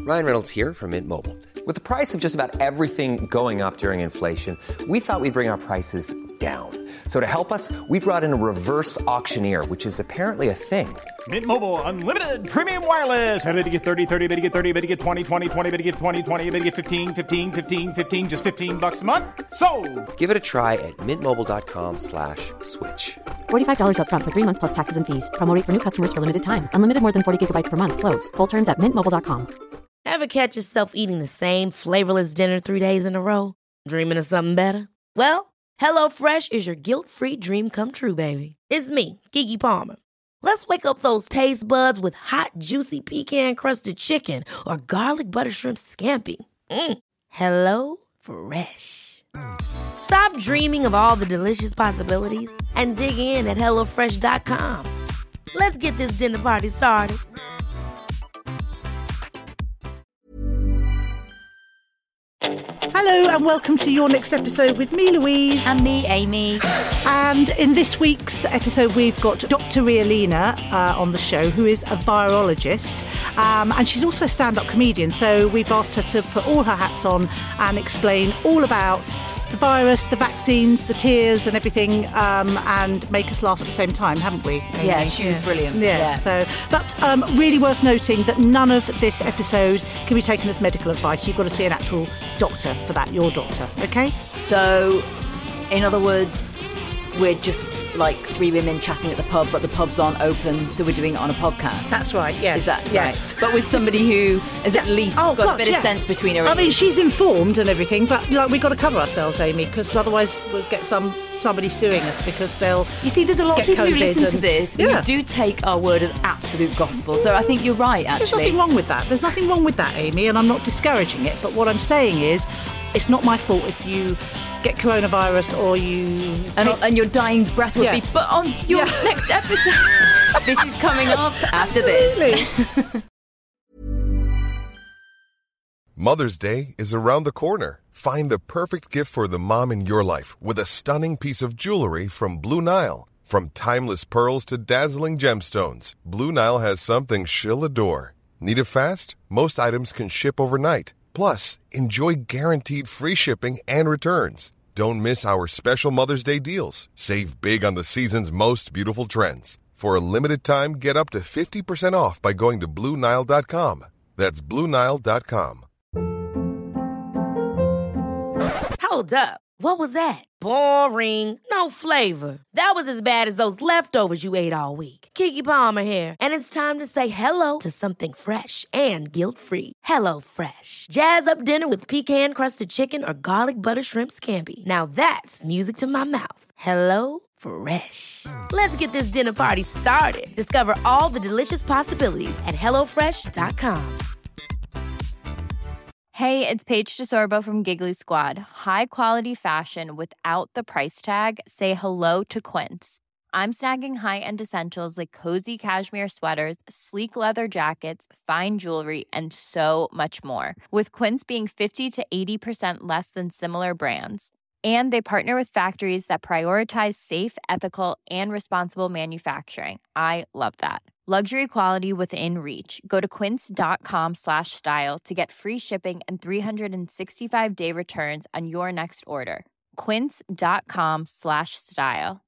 Ryan Reynolds here from Mint Mobile. With the price of just about everything going up during inflation, we thought we'd bring our prices down. So to help us, we brought in a reverse auctioneer, which is apparently a thing. Mint Mobile Unlimited Premium Wireless. How to get 30, 30, bit to get 30, bit to get 20, 20, 20, bit to get 20, 20, bit to get 15, 15, 15, 15, just $15 a month? Sold! Give it a try at mintmobile.com/switch. $45 up front for 3 months plus taxes and fees. Promo rate for new customers for limited time. Unlimited more than 40 gigabytes per month. Slows full terms at mintmobile.com. Ever catch yourself eating the same flavorless dinner 3 days in a row? Dreaming of something better? Well, HelloFresh is your guilt-free dream come true, baby. It's me, Keke Palmer. Let's wake up those taste buds with hot, juicy pecan-crusted chicken or garlic butter shrimp scampi. HelloFresh. Stop dreaming of all the delicious possibilities and dig in at HelloFresh.com. Let's get this dinner party started. Hello and welcome to your next episode with me, Louise. And me, Amy. And in this week's episode, we've got Dr. Rialina on the show, who is a virologist. And she's also a stand-up comedian. So we've asked her to put all her hats on and explain all about the virus, the vaccines, the tears and everything, and make us laugh at the same time, haven't we, Amy? Yeah, she was brilliant. Yeah. But really worth noting that none of this episode can be taken as medical advice. You've got to see an actual doctor for that, your doctor, okay? So, in other words, we're just like three women chatting at the pub, but the pubs aren't open, so we're doing it on a podcast. That's right, yes. Is that yes. right? But with somebody who has at least got a bit of sense between her ears. I mean, she's informed and everything, but we've got to cover ourselves, Amy, because otherwise we'll get somebody suing us because they'll You see, there's a lot of people who listen to this yeah. who do take our word as absolute gospel, so I think you're right, actually. There's nothing wrong with that. There's nothing wrong with that, Amy, and I'm not discouraging it, but what I'm saying is it's not my fault if you get coronavirus or you and your dying breath would be but on your next episode. This is coming up after this. Mother's Day is around the corner. Find the perfect gift for the mom in your life with a stunning piece of jewelry from Blue Nile. From timeless pearls to dazzling gemstones, Blue Nile has something she'll adore. Need it fast? Most items can ship overnight. Plus, enjoy guaranteed free shipping and returns. Don't miss our special Mother's Day deals. Save big on the season's most beautiful trends. For a limited time, get up to 50% off by going to BlueNile.com. That's BlueNile.com. Hold up. What was that? Boring. No flavor. That was as bad as those leftovers you ate all week. Keke Palmer here, and it's time to say hello to something fresh and guilt-free. HelloFresh. Jazz up dinner with pecan-crusted chicken or garlic butter shrimp scampi. Now that's music to my mouth. HelloFresh. Let's get this dinner party started. Discover all the delicious possibilities at HelloFresh.com. Hey, it's Paige DeSorbo from Giggly Squad. High quality fashion without the price tag. Say hello to Quince. I'm snagging high-end essentials like cozy cashmere sweaters, sleek leather jackets, fine jewelry, and so much more. With Quince being 50 to 80% less than similar brands. And they partner with factories that prioritize safe, ethical, and responsible manufacturing. I love that. Luxury quality within reach. Go to quince.com/style to get free shipping and 365-day returns on your next order. Quince.com/style.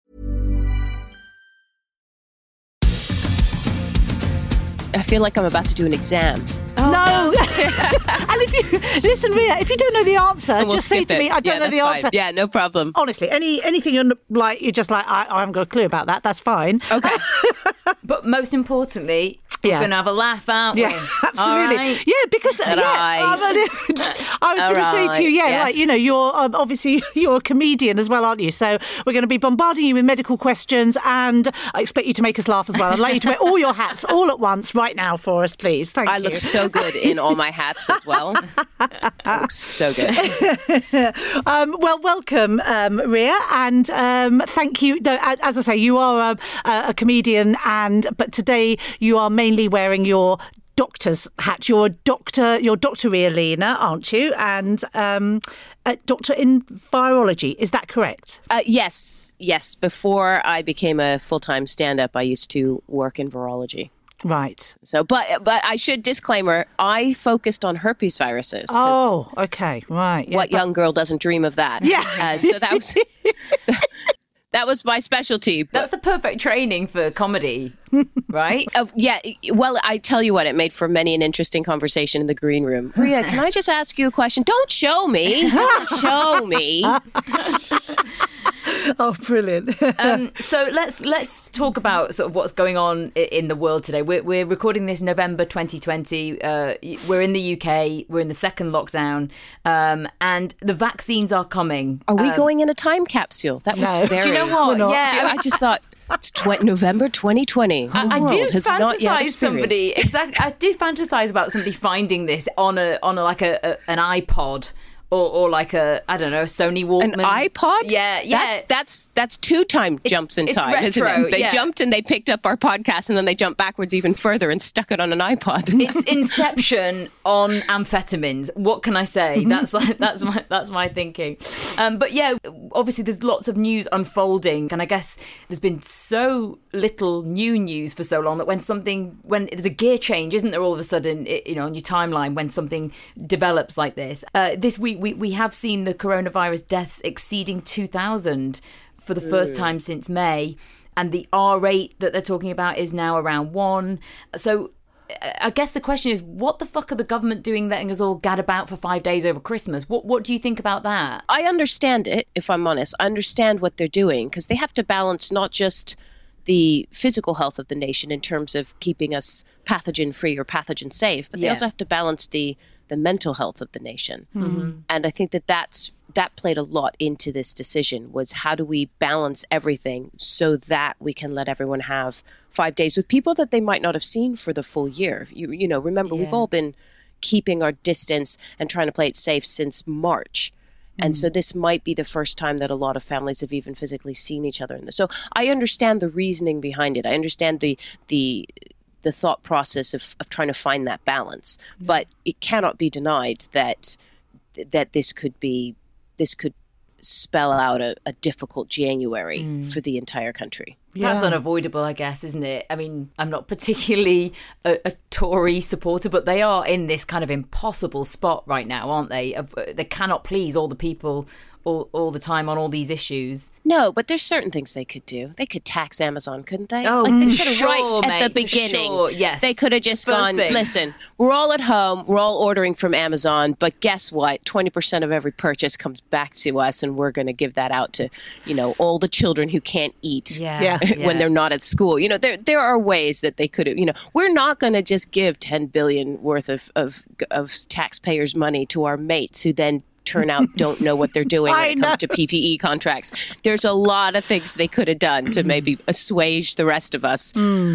I feel like I'm about to do an exam. Oh. No. And if you listen, Ria, if you don't know the answer, just say to me, I don't know the answer. Fine. Yeah, no problem. Honestly, anything you're just like, I haven't got a clue about that. That's fine. Okay. But most importantly, we're going to have a laugh, aren't we? Yeah, absolutely. Right. Yeah, because I was going to say to you, yes. like, you're obviously you're a comedian as well, aren't you? So we're going to be bombarding you with medical questions, and I expect you to make us laugh as well. I'd like you to wear all your hats all at once right now for us, please. Thank you. I look so good in all my hats as well. I look so good. Well, welcome, Ria, and thank you. No, as I say, you are a comedian, but today you are mainly wearing your doctor's hat. You're Dr. Rialina, aren't you? And a doctor in virology. Is that correct? Yes. Before I became a full-time stand-up, I used to work in virology. Right. So, but I should disclaimer, I focused on herpes viruses. Oh, okay. Right. Yeah, what young girl doesn't dream of that? Yeah. So that was... That was my specialty. That's the perfect training for comedy, right? Yeah. Well, I tell you what, it made for many an interesting conversation in the green room. Rhea, can I just ask you a question? Don't show me. Don't show me. Oh, brilliant. So let's talk about sort of what's going on in the world today. We're recording this November 2020. We're in the UK. We're in the second lockdown, and the vaccines are coming. Are we going in a time capsule? That was very... Do you know what? Yeah, I just thought it's November 2020. I do fantasize somebody exactly. I do fantasize about somebody finding this on an iPod. Or like a Sony Walkman. An iPod? Yeah. That's two time jumps in time, retro, isn't it? They jumped and they picked up our podcast and then they jumped backwards even further and stuck it on an iPod. It's Inception on amphetamines. What can I say? That's my thinking. But yeah, obviously there's lots of news unfolding, and I guess there's been so little new news for so long that when there's a gear change, isn't there, all of a sudden, on your timeline when something develops like this. This week we have seen the coronavirus deaths exceeding 2,000 for the first time since May, and the R rate that they're talking about is now around 1. So I guess the question is, what the fuck are the government doing letting us all gad about for 5 days over Christmas? What do you think about that? I understand it, if I'm honest. I understand what they're doing, because they have to balance not just the physical health of the nation in terms of keeping us pathogen-free or pathogen-safe, but they also have to balance the mental health of the nation. Mm-hmm. And I think that played a lot into this decision, was how do we balance everything so that we can let everyone have 5 days with people that they might not have seen for the full year. Remember, we've all been keeping our distance and trying to play it safe since March. And so this might be the first time that a lot of families have even physically seen each other. So I understand the reasoning behind it. I understand the thought process of trying to find that balance. But it cannot be denied that this could spell out a difficult January for the entire country. Yeah. That's unavoidable, I guess, isn't it? I mean, I'm not particularly a Tory supporter, but they are in this kind of impossible spot right now, aren't they? They cannot please all the people all the time on all these issues. No, but there's certain things they could do. They could tax Amazon, couldn't they? Oh, they sure, right mate, at the beginning. sure, yes. They could have just gone, listen, we're all at home, we're all ordering from Amazon, but guess what? 20% of every purchase comes back to us, and we're going to give that out to, all the children who can't eat when they're not at school. There are ways that they could have, we're not going to just give $10 billion worth of taxpayers' money to our mates who then turn out don't know what they're doing when it comes to PPE contracts. There's a lot of things they could have done to maybe assuage the rest of us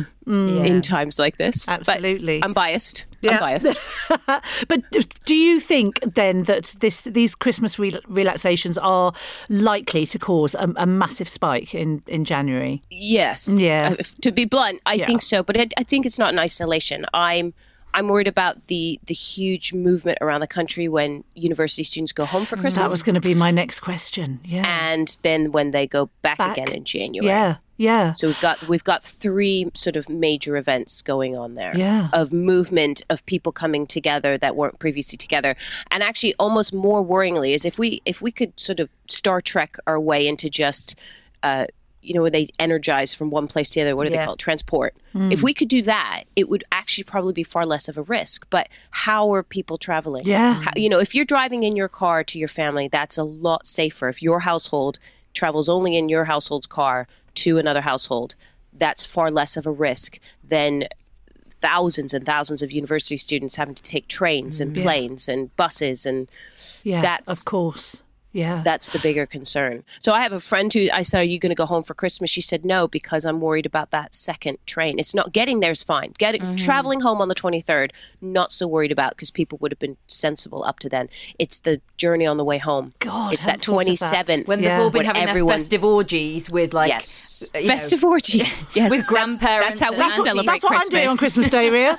in times like this. Absolutely. But I'm biased. Yeah. I'm biased. But do you think then that these Christmas relaxations are likely to cause a massive spike in January? Yes. Yeah. To be blunt, I think so. But I think it's not in isolation. I'm worried about the huge movement around the country when university students go home for Christmas. That was going to be my next question. Yeah. And then when they go back again in January. Yeah. So we've got 3 sort of major events going on there. Yeah. Of movement, of people coming together that weren't previously together. And actually, almost more worryingly, is if we could sort of Star Trek our way into just where they energize from one place to the other. What do they call it? Transport. If we could do that, it would actually probably be far less of a risk. But how are people traveling? Yeah. If you're driving in your car to your family, that's a lot safer. If your household travels only in your household's car to another household, that's far less of a risk than thousands and thousands of university students having to take trains and planes and buses. And that's, of course. Yeah. That's the bigger concern. So I have a friend who I said, are you going to go home for Christmas? She said, no, because I'm worried about that second train. It's not getting there's fine. Traveling home on the 23rd, not so worried about, because people would have been sensible up to then. It's the journey on the way home. God, it's that 27th. When they've all been having their festive orgies with festive orgies. Yes. With grandparents. That's how we celebrate That's what Christmas. I'm doing on Christmas Day, Rhea.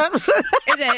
Is it?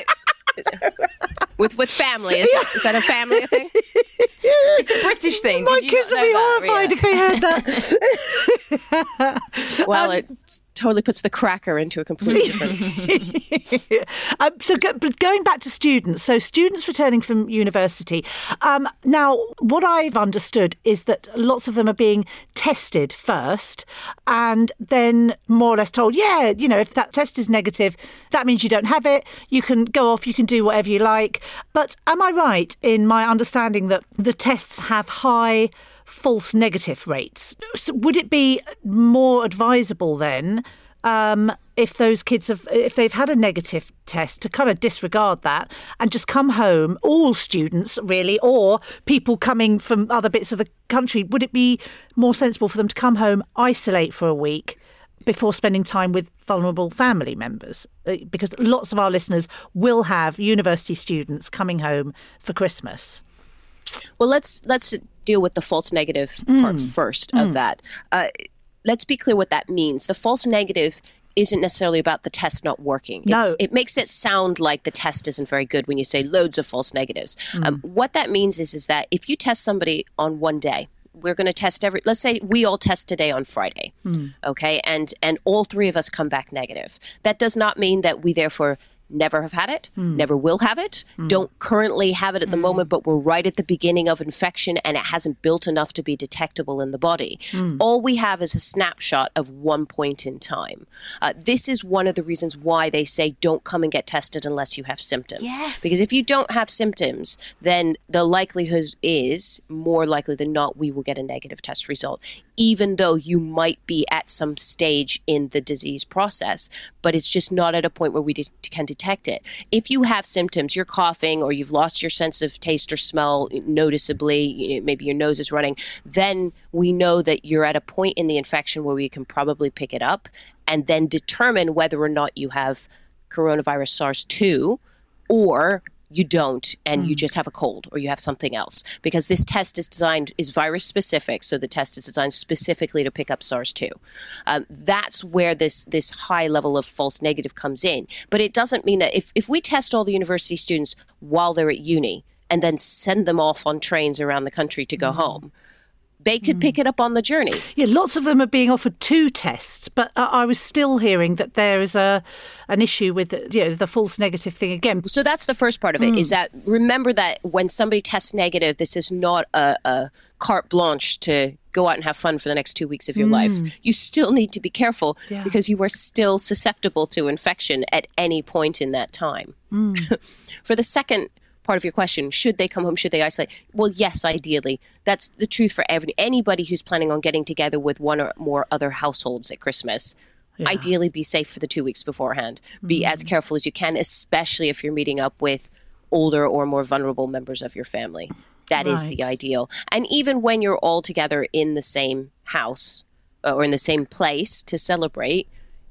with family. Is that a family thing? It's a British thing. My kids would be horrified if they heard that. Well, it's totally puts the cracker into a completely different... But going back to students, so students returning from university, now what I've understood is that lots of them are being tested first and then more or less told, if that test is negative, that means you don't have it, you can go off, you can do whatever you like. But am I right in my understanding that the tests have high false negative rates? So would it be more advisable then if those kids if they've had a negative test, to kind of disregard that and just come home, all students really, or people coming from other bits of the country? Would it be more sensible for them to come home, isolate for a week before spending time with vulnerable family members? Because lots of our listeners will have university students coming home for Christmas. Well, let's deal with the false negative part first of that. Let's be clear what that means. The false negative isn't necessarily about the test not working. It makes it sound like the test isn't very good when you say loads of false negatives. What that means is that if you test somebody on one day, we're going to test let's say we all test today on Friday, okay? And all three of us come back negative. That does not mean that we therefore never have had it, never will have it, don't currently have it at the moment, but we're right at the beginning of infection and it hasn't built enough to be detectable in the body. All we have is a snapshot of one point in time. This is one of the reasons why they say don't come and get tested unless you have symptoms. Yes. Because if you don't have symptoms, then the likelihood is, more likely than not, we will get a negative test result, even though you might be at some stage in the disease process, but it's just not at a point where we can detect it. If you have symptoms, you're coughing or you've lost your sense of taste or smell noticeably, maybe your nose is running, then we know that you're at a point in the infection where we can probably pick it up and then determine whether or not you have coronavirus SARS-2 or you don't, and you just have a cold or you have something else. Because this test is virus specific, so the test is designed specifically to pick up SARS-2. That's where this high level of false negative comes in. But it doesn't mean that if we test all the university students while they're at uni and then send them off on trains around the country to go home, they could pick it up on the journey. Yeah, lots of them are being offered 2 tests, but I was still hearing that there is an issue with the false negative thing again. So that's the first part of it, is that remember that when somebody tests negative, this is not a carte blanche to go out and have fun for the next 2 weeks of your life. You still need to be careful because you are still susceptible to infection at any point in that time. For the second part of your question, should they come home, should they isolate? Well, yes, ideally. That's the truth for anybody who's planning on getting together with one or more other households at Christmas. Ideally, be safe for the 2 weeks beforehand. Be as careful as you can, especially if you're meeting up with older or more vulnerable members of your family. That is the ideal. And even when you're all together in the same house or in the same place to celebrate,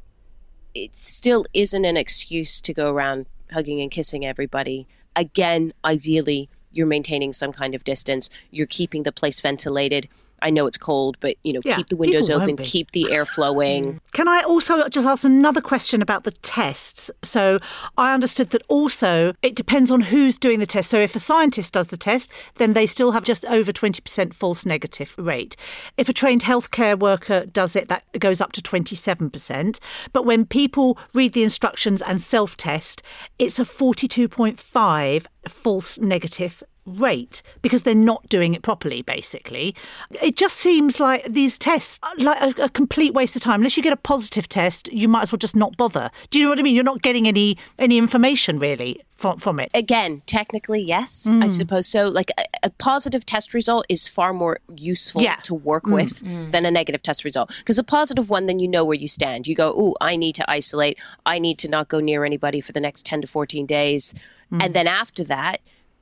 it still isn't an excuse to go around hugging and kissing everybody. Again, ideally, you're maintaining some kind of distance. You're keeping the place ventilated. I know it's cold, but, keep the windows open, keep the air flowing. Can I also just ask another question about the tests? So I understood that also it depends on who's doing the test. So if a scientist does the test, then they still have just over 20% false negative rate. If a trained healthcare worker does it, that goes up to 27%. But when people read the instructions and self-test, it's a 42.5 false negative rate because they're not doing it properly, basically. It just seems like these tests are like a complete waste of time. Unless you get a positive test, you might as well just not bother. Do you know what I mean? You're not getting any information really from it. Again, technically, yes, I suppose so. Like a positive test result is far more useful to work with than a negative test result. Because a positive one, then you know where you stand. You go, ooh, I need to isolate. I need to not go near anybody for the next 10 to 14 days. And then after that,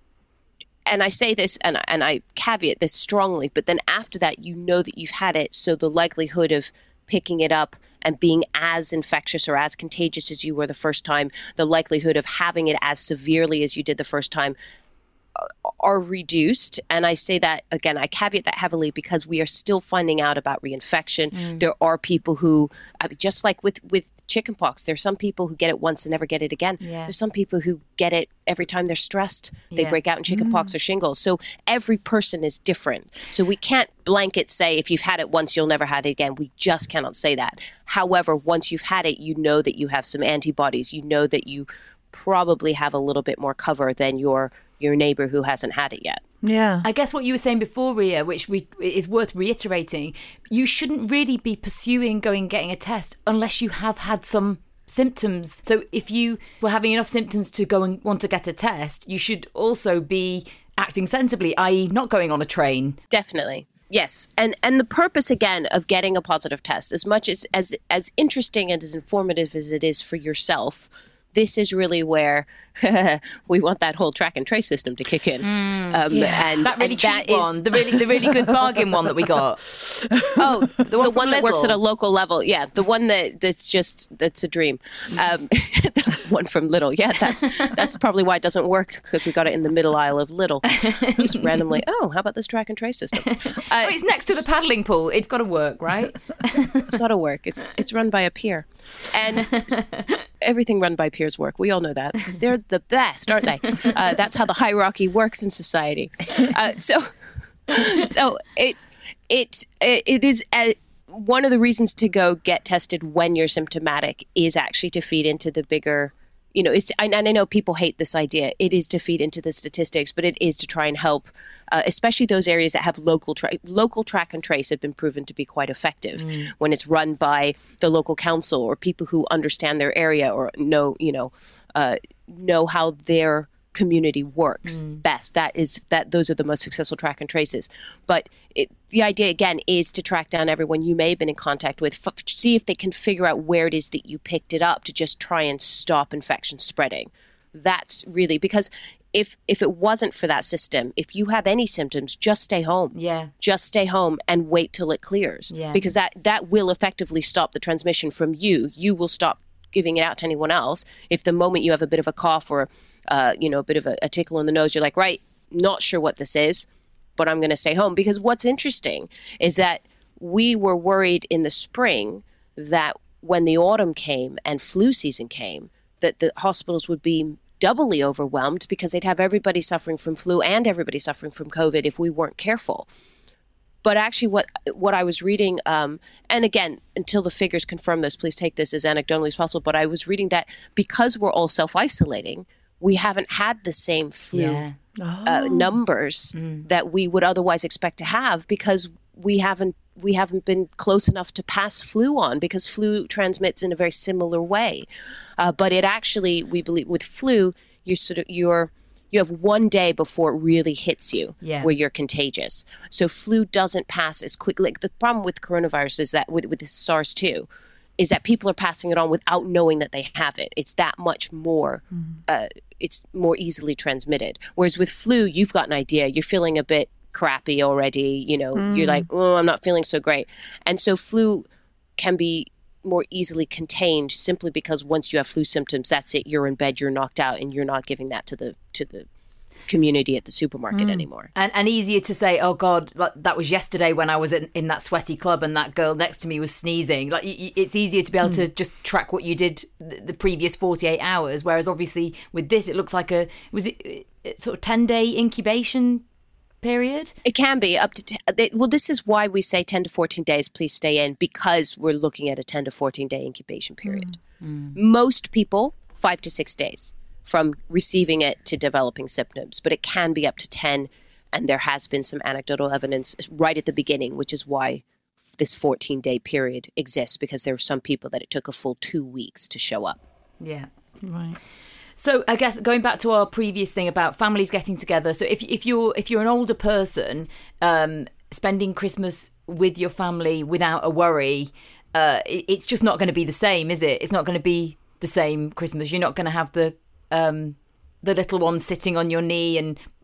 and I say this and I caveat this strongly, but then after that, you know that you've had it. So the likelihood of picking it up and being as infectious or as contagious as you were the first time, the likelihood of having it as severely as you did the first time are reduced. And I say that, again, I caveat that heavily because we are still finding out about reinfection. There are people who, just like with chickenpox, there's some people who get it once and never get it again. There's some people who get it every time they're stressed. They break out in chickenpox or shingles. So every person is different. So we can't blanket say if you've had it once, you'll never have it again. We just cannot say that. However, once you've had it, you know that you have some antibodies. You know that you probably have a little bit more cover than your neighbor who hasn't had it yet. Yeah. I guess what you were saying before, Ria, which is worth reiterating, you shouldn't really be pursuing getting a test unless you have had some symptoms. So if you were having enough symptoms to go and want to get a test, you should also be acting sensibly, i.e. not going on a train. Definitely. Yes. And the purpose, again, of getting a positive test, as much as interesting and as informative as it is for yourself, this is really where we want that whole track and trace system to kick in. And that really cheap one, the really good bargain one that we got. Oh, the one that works at a local level. Yeah, the one that's a dream. The one from Lidl. Yeah, that's probably why it doesn't work, because we got it in the middle aisle of Lidl. Just randomly, how about this track and trace system? It's next to the paddling pool. It's got to work, right? It's got to work. It's run by a peer. And everything run by peers work. We all know that because they're the best, aren't they? That's how the hierarchy works in society. So it is one of the reasons to go get tested when you're symptomatic is actually to feed into the bigger, and I know people hate this idea. It is to feed into the statistics, but it is to try and help, especially those areas that have local track and trace have been proven to be quite effective when it's run by the local council or people who understand their area or know how their community works best. Those are the most successful track and traces. But the idea, again, is to track down everyone you may have been in contact with, see if they can figure out where it is that you picked it up to just try and stop infection spreading. That's really, because if it wasn't for that system, if you have any symptoms, just stay home. Yeah. Just stay home and wait till it clears. Yeah. Because that will effectively stop the transmission from you. You will stop giving it out to anyone else. If the moment you have a bit of a cough or a bit of a tickle in the nose, you're like, right, not sure what this is, but I'm going to stay home. Because what's interesting is that we were worried in the spring that when the autumn came and flu season came, that the hospitals would be doubly overwhelmed because they'd have everybody suffering from flu and everybody suffering from COVID if we weren't careful. But actually what I was reading, and again, until the figures confirm this, please take this as anecdotally as possible, but I was reading that because we're all self-isolating, we haven't had the same flu numbers that we would otherwise expect to have because we haven't been close enough to pass flu on, because flu transmits in a very similar way. But it actually, we believe, with flu, you have 1 day before it really hits you where you're contagious. So flu doesn't pass as quickly. Like the problem with coronavirus is that with the SARS-2 is that people are passing it on without knowing that they have it. It's that much more, it's more easily transmitted. Whereas with flu, you've got an idea. You're feeling a bit crappy already. You're like, oh, I'm not feeling so great. And so flu can be more easily contained simply because once you have flu symptoms, that's it. You're in bed, you're knocked out, and you're not giving that to the community at the supermarket anymore. And easier to say, oh God, that was yesterday when I was in that sweaty club and that girl next to me was sneezing. Like it's easier to be able to just track what you did the previous 48 hours. Whereas obviously with this, it looks like was it sort of 10-day incubation period? It can be up to this is why we say 10 to 14 days, please stay in, because we're looking at a 10 to 14 day incubation period. Most people 5 to 6 days from receiving it to developing symptoms, but it can be up to 10, and there has been some anecdotal evidence right at the beginning, which is why this 14-day period exists, because there were some people that it took a full 2 weeks to show up. Yeah. Right. So I guess going back to our previous thing about families getting together. So if you're an older person, spending Christmas with your family without a worry, it's just not going to be the same, is it? It's not going to be the same Christmas. You're not going to have the little one sitting on your knee and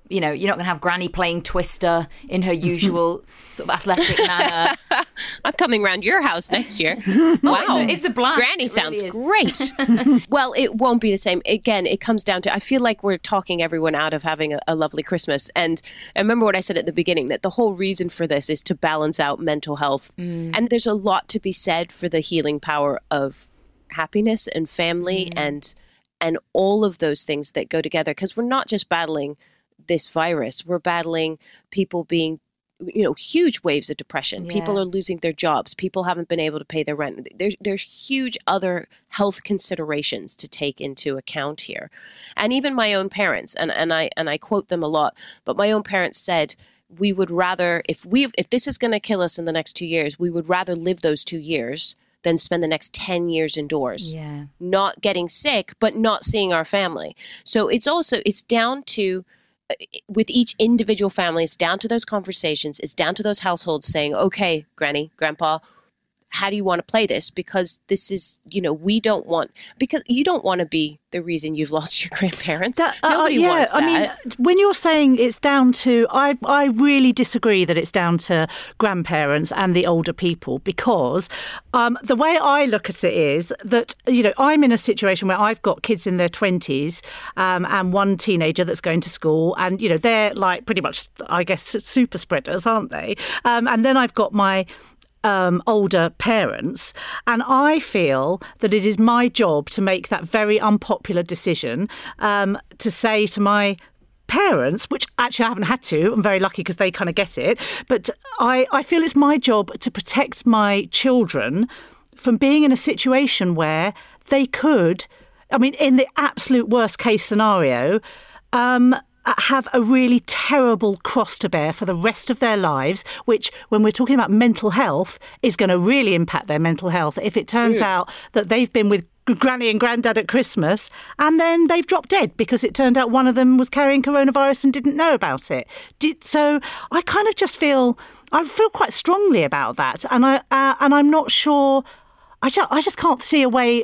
you're not going to have Granny playing Twister in her usual sort of athletic manner. I'm coming round your house next year. Wow. It's a blast. Granny sounds great. Well, it won't be the same. Again, it comes down to, I feel like we're talking everyone out of having a lovely Christmas. And I remember what I said at the beginning, that the whole reason for this is to balance out mental health. And there's a lot to be said for the healing power of happiness and family and all of those things that go together. Because we're not just battling this virus, we're battling people being, huge waves of depression. Yeah. People are losing their jobs. People haven't been able to pay their rent. There's huge other health considerations to take into account here. And even my own parents, and I quote them a lot, but my own parents said, we would rather, if this is going to kill us in the next 2 years, we would rather live those 2 years than spend the next 10 years indoors, not getting sick, but not seeing our family. So it's down to, with each individual family, it's down to those conversations. It's down to those households saying, okay, Granny, Grandpa, how do you want to play this? Because this is, because you don't want to be the reason you've lost your grandparents. Nobody wants that. I mean, when you're saying it's down to, I really disagree that it's down to grandparents and the older people, because the way I look at it is that, I'm in a situation where I've got kids in their 20s and one teenager that's going to school, and, they're like pretty much, I guess, super spreaders, aren't they? And then I've got my older parents, and I feel that it is my job to make that very unpopular decision to say to my parents, which actually I haven't had to, I'm very lucky because they kind of get it, but I feel it's my job to protect my children from being in a situation where they could, in the absolute worst case scenario, have a really terrible cross to bear for the rest of their lives, which, when we're talking about mental health, is going to really impact their mental health if it turns out that they've been with Granny and Granddad at Christmas and then they've dropped dead because it turned out one of them was carrying coronavirus and didn't know about it. So I kind of just feel quite strongly about that, and I'm not sure. I just can't see a way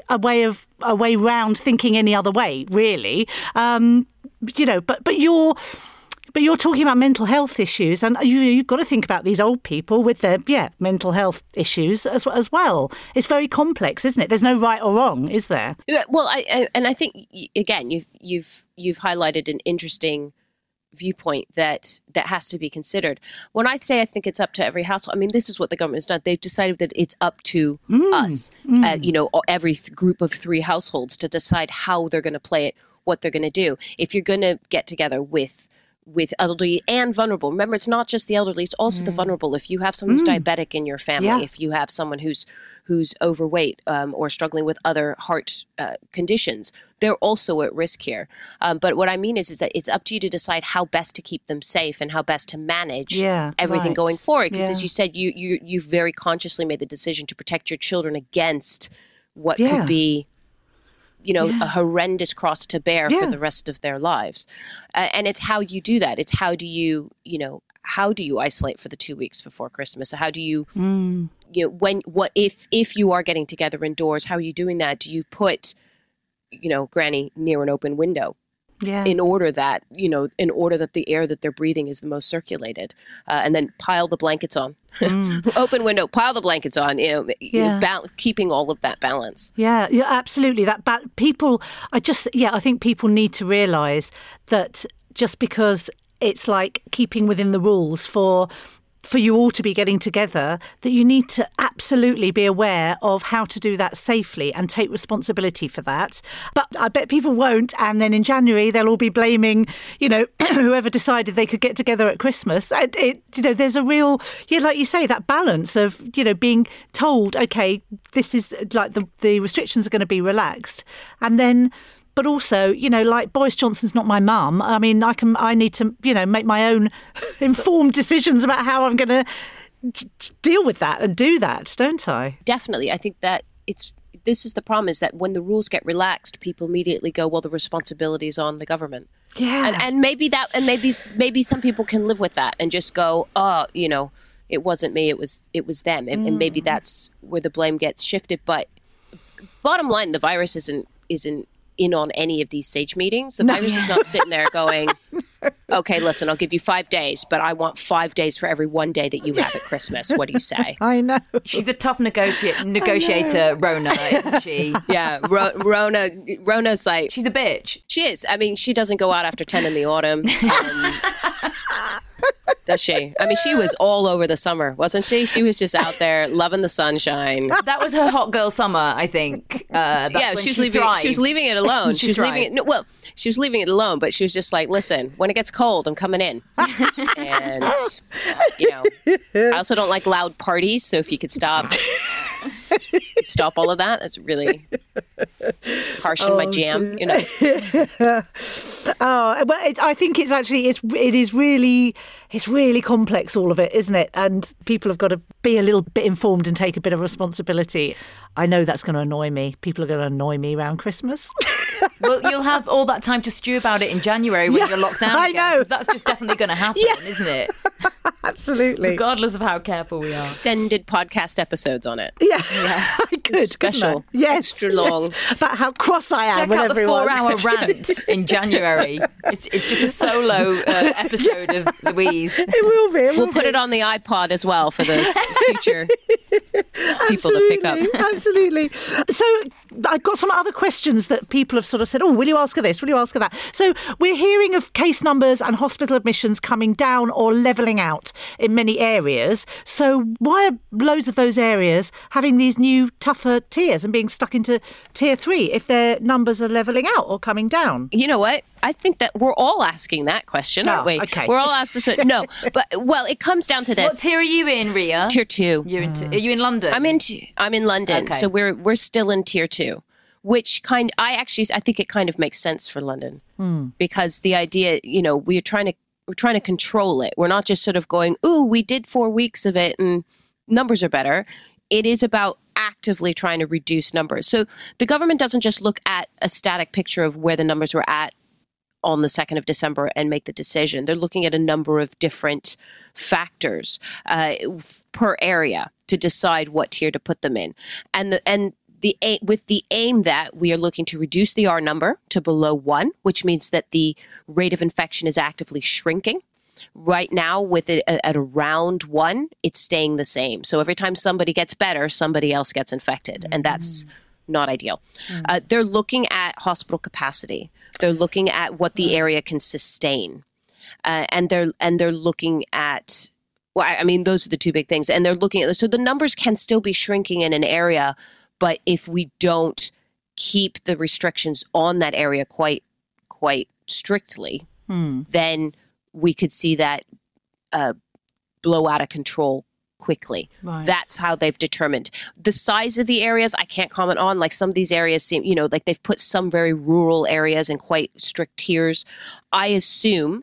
round thinking any other way, really. But you're talking about mental health issues, and you've got to think about these old people with their mental health issues as well. It's very complex, isn't it? There's no right or wrong, is there? Well, I think again you've highlighted an interesting viewpoint that has to be considered. When I say I think it's up to every household, this is what the government has done. They've decided that it's up to us, every group of 3 households to decide how they're going to play it, what they're going to do. If you're going to get together with elderly and vulnerable, remember, it's not just the elderly, it's also the vulnerable. If you have someone who's diabetic in your family, if you have someone who's overweight or struggling with other heart conditions, they're also at risk here. But what I mean is that it's up to you to decide how best to keep them safe and how best to manage everything going forward. Because as you said, you've very consciously made the decision to protect your children against what could be a horrendous cross to bear for the rest of their lives. And it's how you do that. It's how do you isolate for the 2 weeks before Christmas? How do you, if you are getting together indoors, how are you doing that? Do you put, Granny near an open window? In order that the air that they're breathing is the most circulated, and then pile the blankets on, open window, pile the blankets on, keeping all of that balance. Yeah, absolutely. I think people need to realise that just because it's like keeping within the rules for you all to be getting together, that you need to absolutely be aware of how to do that safely and take responsibility for that. But I bet people won't, and then in January they'll all be blaming, whoever decided they could get together at Christmas. There's a real, like you say, that balance of, being told, okay, this is like the restrictions are going to be relaxed, and then. But also, like Boris Johnson's not my mum. I need to, make my own informed decisions about how I'm going to deal with that and do that, don't I? Definitely. I think that this is the problem, is that when the rules get relaxed, people immediately go, well, the responsibility is on the government. Yeah. And maybe some people can live with that and just go, oh, it wasn't me, it was them. And maybe that's where the blame gets shifted. But bottom line, the virus isn't in on any of these SAGE meetings. The virus is not sitting there going, okay, listen, I'll give you 5 days, but I want 5 days for every 1 day that you have at Christmas. What do you say? I know. She's a tough negotiator, Rona, isn't she? Yeah, Rona's like... She's a bitch. She is. I mean, she doesn't go out after 10 in the autumn. Does she? I mean, she was all over the summer, wasn't she? She was just out there loving the sunshine. That was her hot girl summer, I think. She was leaving. She was leaving it alone. She was leaving it. No, well, she was leaving it alone, but she was just like, "Listen, when it gets cold, I'm coming in." And I also don't like loud parties. So if you could stop all of that, that's really harsh in my jam. I think it's really complex, all of it, isn't it? And people have got to be a little bit informed and take a bit of responsibility. I know that's going to annoy me. People are going to annoy me around Christmas. Well, you'll have all that time to stew about it in January when you're locked down again. I know. 'Cause that's just definitely going to happen, isn't it? Absolutely. Regardless of how careful we are. Extended podcast episodes on it. Yeah. I could. Special. Yes. Extra long. Yes. About how cross I am Check with out everyone. the 4-hour rant in January. It's just a solo episode of Louise. It will be. We'll put it on the iPod as well for those future people to pick up. Absolutely. So I've got some other questions that people have sort of said, oh, will you ask her this? Will you ask her that? So we're hearing of case numbers and hospital admissions coming down or levelling out in many areas. So why are loads of those areas having these new tougher tiers and being stuck into tier 3 if their numbers are levelling out or coming down? You know what? I think that we're all asking that question, aren't we? Okay. We're all asking. No, but it comes down to this. What tier are you in, Ria? Tier 2. Are you in London? I'm in London, okay. So we're still in tier 2, which I think it kind of makes sense for London because the idea, we're trying to control it. We're not just sort of going, ooh, we did 4 weeks of it and numbers are better. It is about actively trying to reduce numbers. So the government doesn't just look at a static picture of where the numbers were at on the 2nd of December and make the decision. They're looking at a number of different factors per area to decide what tier to put them in. With the aim that we are looking to reduce the R number to below 1, which means that the rate of infection is actively shrinking. Right now, with it at around 1, it's staying the same. So every time somebody gets better, somebody else gets infected, and that's not ideal. They're looking at hospital capacity. They're looking at what the area can sustain, and they're looking at. Well, I mean, those are the two big things, and they're looking at. So the numbers can still be shrinking in an area, but if we don't keep the restrictions on that area quite strictly, then we could see that blow out of control quickly. Right. That's how they've determined. The size of the areas, I can't comment on. Like some of these areas seem, like they've put some very rural areas in quite strict tiers. I assume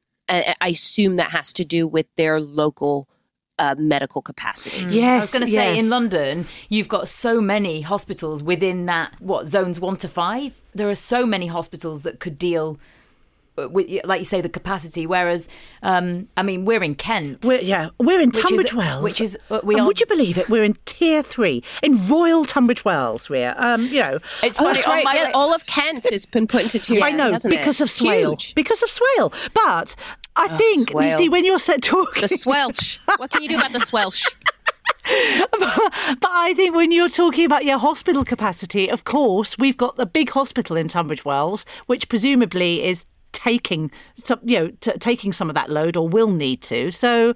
that has to do with their local medical capacity. Yes, I was going to say in London, you've got so many hospitals within that, zones 1 to 5? There are so many hospitals that could deal with, like you say, the capacity. Whereas, we're in Kent. We're in Tunbridge Wells. Would you believe it? We're in tier 3 in Royal Tunbridge Wells. It's funny. That's right. All of Kent has been put into tier. I know because of Swale. Huge. Because of Swale, but I think Swale. You see when you're talking the Swelsh. What can you do about the Swelsh? But I think when you're talking about your hospital capacity, of course, we've got the big hospital in Tunbridge Wells, which presumably is taking some of that load or will need to. So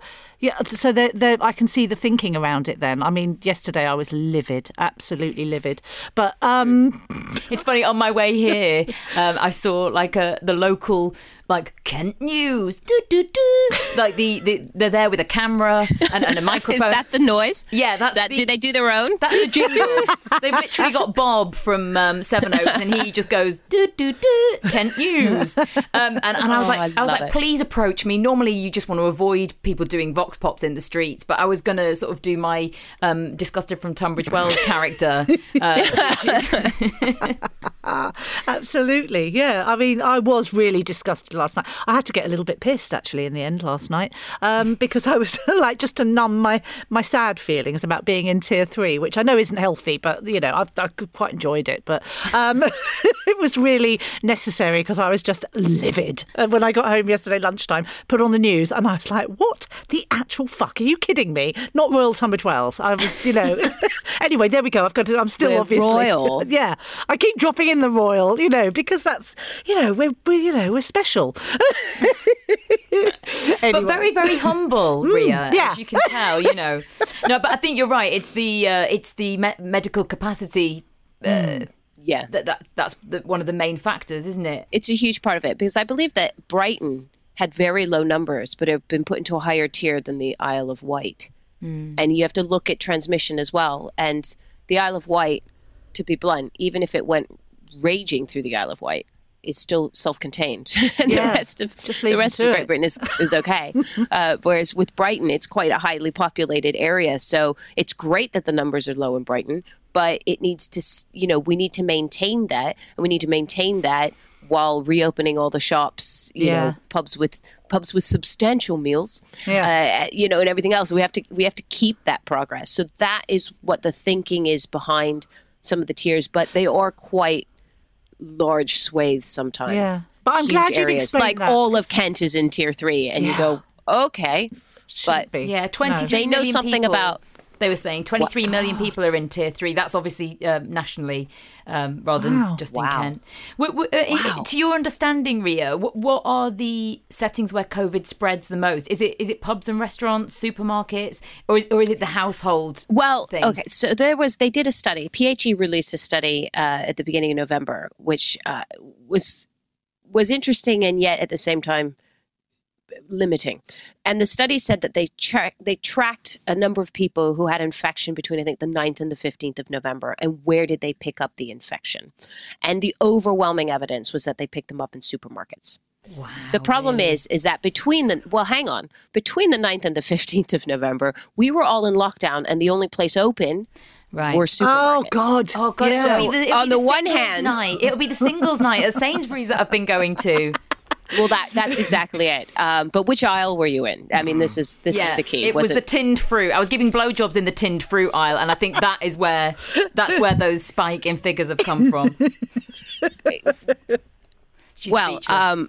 I can see the thinking around it then. I mean, yesterday I was livid, absolutely livid. But it's funny, on my way here, I saw the local Kent News, like they're there with a camera and a microphone. Is that the noise? Yeah, do they do their own? That's the jingle. They've literally got Bob from Seven Oaks, and he just goes Kent News, and I was like, please approach me. Normally, you just want to avoid people doing vox pops in the streets, but I was going to sort of do my disgusted from Tunbridge Wells character. Absolutely, yeah. I mean, I was really disgusted last night. I had to get a little bit pissed, actually, in the end last night, because I was like, just to numb my sad feelings about being in Tier 3, which I know isn't healthy, but, you know, I quite enjoyed it. But it was really necessary because I was just livid. When I got home yesterday lunchtime, put on the news, and I was like, what the actual fuck? Are you kidding me? Not Royal Tunbridge Wells. I was, you know... Anyway, there we go. I'm still We're obviously... royal. Yeah. I keep dropping in the royal, you know, because that's, you know, we're special. Anyway. But very, very humble, Ria, yeah. as you can tell, you know. No, but I think you're right. It's the medical capacity. Yeah. That's one of the main factors, isn't it? It's a huge part of it, because I believe that Brighton had very low numbers, but have been put into a higher tier than the Isle of Wight. And you have to look at transmission as well. And the Isle of Wight, to be blunt, even if it went raging through the Isle of Wight, is still self-contained. And the rest of Great Britain is okay. Whereas with Brighton, it's quite a highly populated area. So it's great that the numbers are low in Brighton, but it needs to, you know, we need to maintain that. And we need to maintain that while reopening all the shops, you know, pubs with substantial meals, you know, and everything else. We have to keep that progress. So that is what the thinking is behind some of the tiers, but they are quite large swathes sometimes. Yeah, but I'm glad you've explained like that. all of Kent is in Tier 3, and you go, okay, but yeah, 23 they know million something people. about. They were saying 23 million people are in Tier 3. That's obviously nationally rather than just in Kent. To your understanding, Ria, what are the settings where COVID spreads the most? Is it pubs and restaurants, supermarkets, or is it the household thing? Okay, so they did a study. PHE released a study at the beginning of November, which was interesting and yet at the same time limiting. And the study said that they tracked a number of people who had infection between, I think, the 9th and the 15th of November, and where did they pick up the infection. And the overwhelming evidence was that they picked them up in supermarkets. Wow, the problem is that between the 9th and the 15th of November, we were all in lockdown, and the only place open were supermarkets. Oh God! Yeah. So on the one hand, it'll be the singles night at Sainsbury's that I've been going to. Well, that's exactly it. But which aisle were you in? I mean, this is the key. It was the tinned fruit. I was giving blowjobs in the tinned fruit aisle, and I think that's where those spike in figures have come from. She's speechless.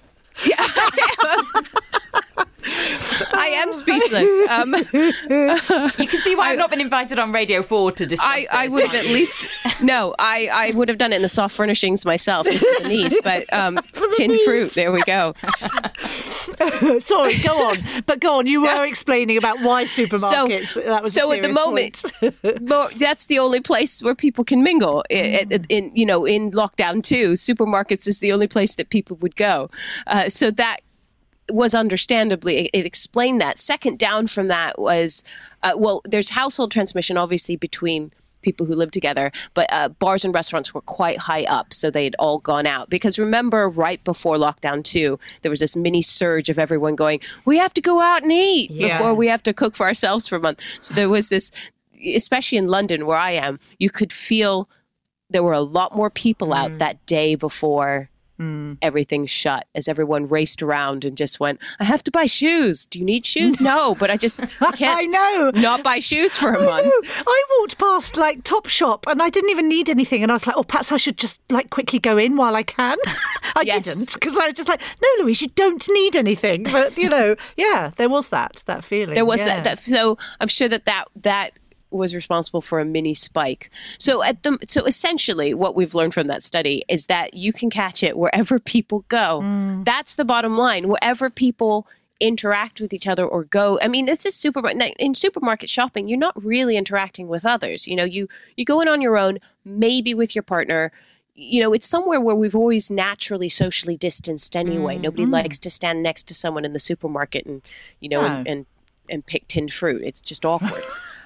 I am speechless. You can see why I've not been invited on Radio 4 to discuss this. I would have at least... No, I would have done it in the soft furnishings myself, just with the niece. But tinned fruit, there we go. Sorry, go on. But go on, you were explaining about why supermarkets... So at the moment, that's the only place where people can mingle. In lockdown too, supermarkets is the only place that people would go. So that was understandably, it explained that. Second down from that was, there's household transmission, obviously, between people who live together, but bars and restaurants were quite high up, so they'd all gone out. Because remember, right before lockdown 2, there was this mini surge of everyone going, we have to go out and eat before we have to cook for ourselves for a month. So there was this, especially in London, where I am, you could feel there were a lot more people out that day before everything shut, as everyone raced around and just went, I have to buy shoes. Do you need shoes? No, but I can't not buy shoes for a month. I walked past like Topshop and I didn't even need anything, and I was like, perhaps I should just like quickly go in while I can. I didn't, because I was just like, no, Louise, you don't need anything. But there was that feeling. There was that. So I'm sure that was responsible for a mini spike. So essentially what we've learned from that study is that you can catch it wherever people go. That's the bottom line. Wherever people interact with each other or go. I mean, this is in supermarket shopping, you're not really interacting with others. You know, you go in on your own, maybe with your partner. You know, it's somewhere where we've always naturally socially distanced anyway. Nobody likes to stand next to someone in the supermarket and, and pick tinned fruit. It's just awkward.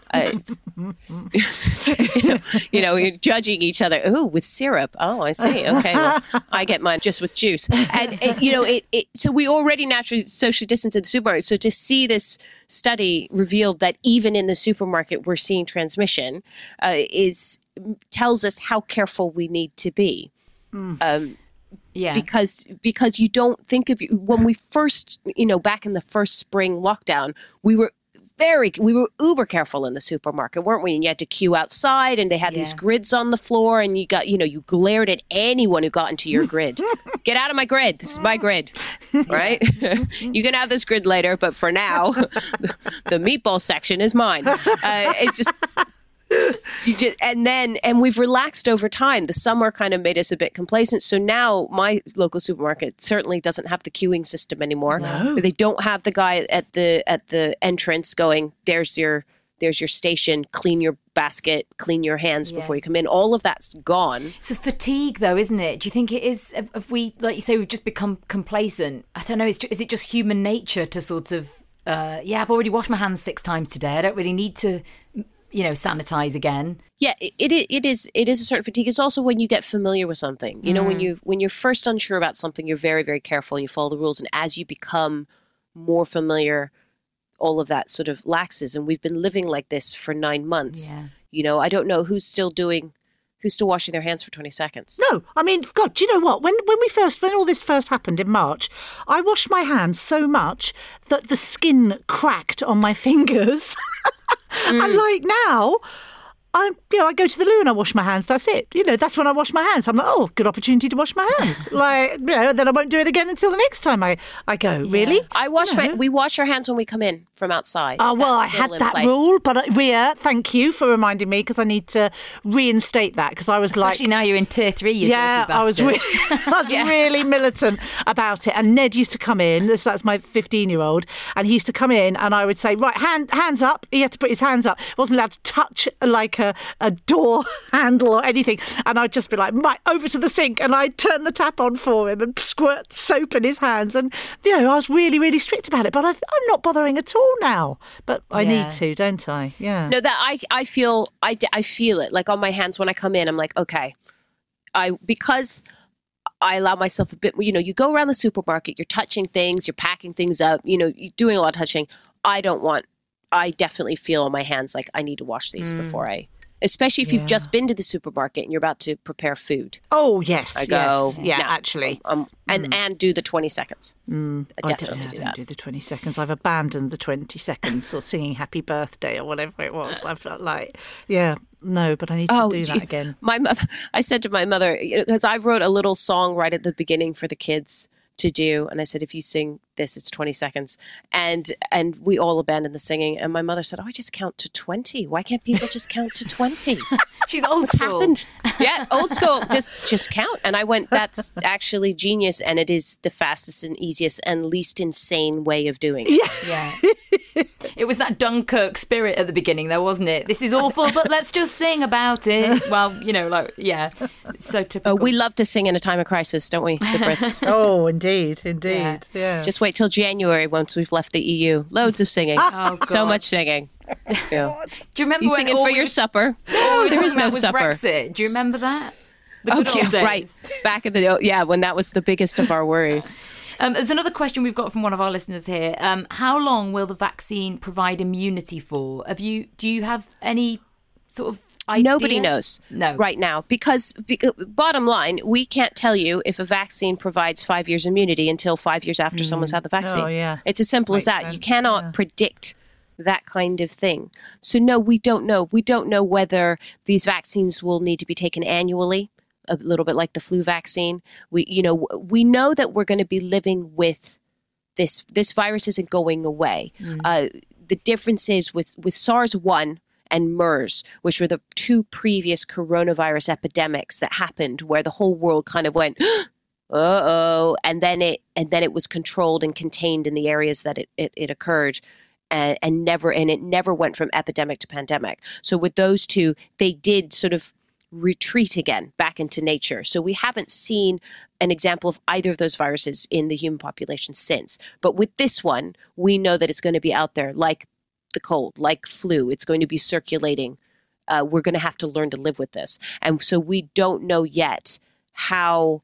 You're judging each other. Oh, with syrup. Oh, I see. Okay, well, I get mine just with juice. And so we already naturally socially distance in the supermarket. So to see this study revealed that even in the supermarket we're seeing transmission tells us how careful we need to be. Because you don't think of when we first, back in the first spring lockdown, we were uber careful in the supermarket, weren't we? And you had to queue outside, and they had these grids on the floor, and you got, you glared at anyone who got into your grid. Get out of my grid. This is my grid, right? You can have this grid later, but for now, the meatball section is mine. It's just. And we've relaxed over time. The summer kind of made us a bit complacent. So now my local supermarket certainly doesn't have the queuing system anymore. No. They don't have the guy at the entrance going, there's your station, clean your basket, clean your hands before you come in. All of that's gone. It's a fatigue though, isn't it? Do you think it is, if we, like you say, we've just become complacent? I don't know, is it just human nature to sort of, I've already washed my hands 6 times today. I don't really need to sanitize again. Yeah, it is a certain fatigue. It's also when you get familiar with something. When you're first unsure about something, you're very, very careful and you follow the rules. And as you become more familiar, all of that sort of laxes. And we've been living like this for 9 months. Yeah. I don't know who's still washing their hands for 20 seconds. No, I mean, God, do you know what? When all this first happened in March, I washed my hands so much that the skin cracked on my fingers. And like now, I go to the loo and I wash my hands. That's it. That's when I wash my hands. I'm like, oh, good opportunity to wash my hands. Then I won't do it again until the next time I go. Yeah. Really? We wash our hands when we come in from outside. Oh, well, I had that rule, but Ria, thank you for reminding me because I need to reinstate that because I was especially now you're in tier 3, you dirty bastard. I was really militant about it. And Ned used to come in, that's my 15-year-old, and he used to come in and I would say, right, hands up. He had to put his hands up. He wasn't allowed to touch like a door handle or anything. And I'd just be like, right, over to the sink, and I'd turn the tap on for him and squirt soap in his hands. And, I was really, really strict about it. But I'm not bothering at all now. But I need to, don't I? Yeah. No, that I feel it. Like on my hands when I come in, I'm like, okay. Because I allow myself a bit, you go around the supermarket, you're touching things, you're packing things up, you're doing a lot of touching. I definitely feel on my hands like I need to wash these before especially if you've just been to the supermarket and you're about to prepare food. Oh, yes. I go, yes. Yeah, actually. And do the 20 seconds. I definitely do that. I don't do the 20 seconds. I've abandoned the 20 seconds or singing happy birthday or whatever it was. I felt like, no, but I need to do that again. I said to my mother, because I wrote a little song right at the beginning for the kids to do. And I said, if you sing this, it's 20 seconds. And we all abandoned the singing. And my mother said, I just count to 20. Why can't people just count to 20? She's old school. Happened? Yeah, old school. Just count. And I went, that's actually genius. And it is the fastest and easiest and least insane way of doing it. Yeah. It was that Dunkirk spirit at the beginning, though, wasn't it? This is awful, but let's just sing about it. Well, it's so typical. Oh, we love to sing in a time of crisis, don't we, the Brits? Oh, indeed. Yeah. Just wait till January once we've left the EU. Loads of singing. Oh, God. So much singing. Yeah. Do you remember you singing for your supper? No, there was no supper. Brexit. Do you remember that? The good old days. Right. Back in when that was the biggest of our worries. There's another question we've got from one of our listeners here. How long will the vaccine provide immunity for? Do you have any sort of idea? Nobody knows right now because bottom line, we can't tell you if a vaccine provides 5 years immunity until 5 years after someone's had the vaccine. Oh, yeah. It's as simple as that. Sense. You cannot predict that kind of thing. So no, we don't know. We don't know whether these vaccines will need to be taken annually, a little bit like the flu vaccine. We know that we're going to be living with this. This virus isn't going away. The difference is with SARS-1 and MERS, which were the 2 previous coronavirus epidemics that happened where the whole world kind of went, uh-oh, and then it was controlled and contained in the areas that it occurred. And it never went from epidemic to pandemic. So with those two, they did sort of retreat again back into nature. So we haven't seen an example of either of those viruses in the human population since. But with this one, we know that it's going to be out there like the cold, like flu. It's going to be circulating. We're going to have to learn to live with this. And so we don't know yet how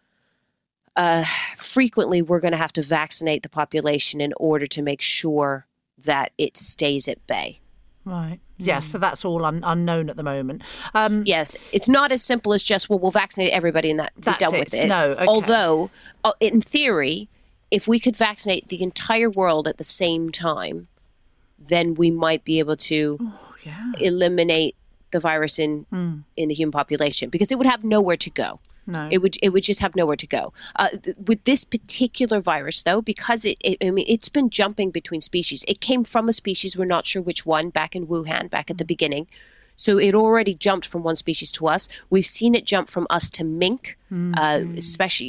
frequently we're going to have to vaccinate the population in order to make sure that it stays at bay. Right. Yeah, so that's all unknown at the moment. Yes, it's not as simple as just, well, we'll vaccinate everybody and be done with it. No, okay. Although, in theory, if we could vaccinate the entire world at the same time, then we might be able to eliminate the virus in the human population, because it would have nowhere to go. No. It would just have nowhere to go. With this particular virus, though, because it's been jumping between species. It came from a species, we're not sure which one, back in Wuhan, back at the beginning. So it already jumped from one species to us. We've seen it jump from us to mink, especially.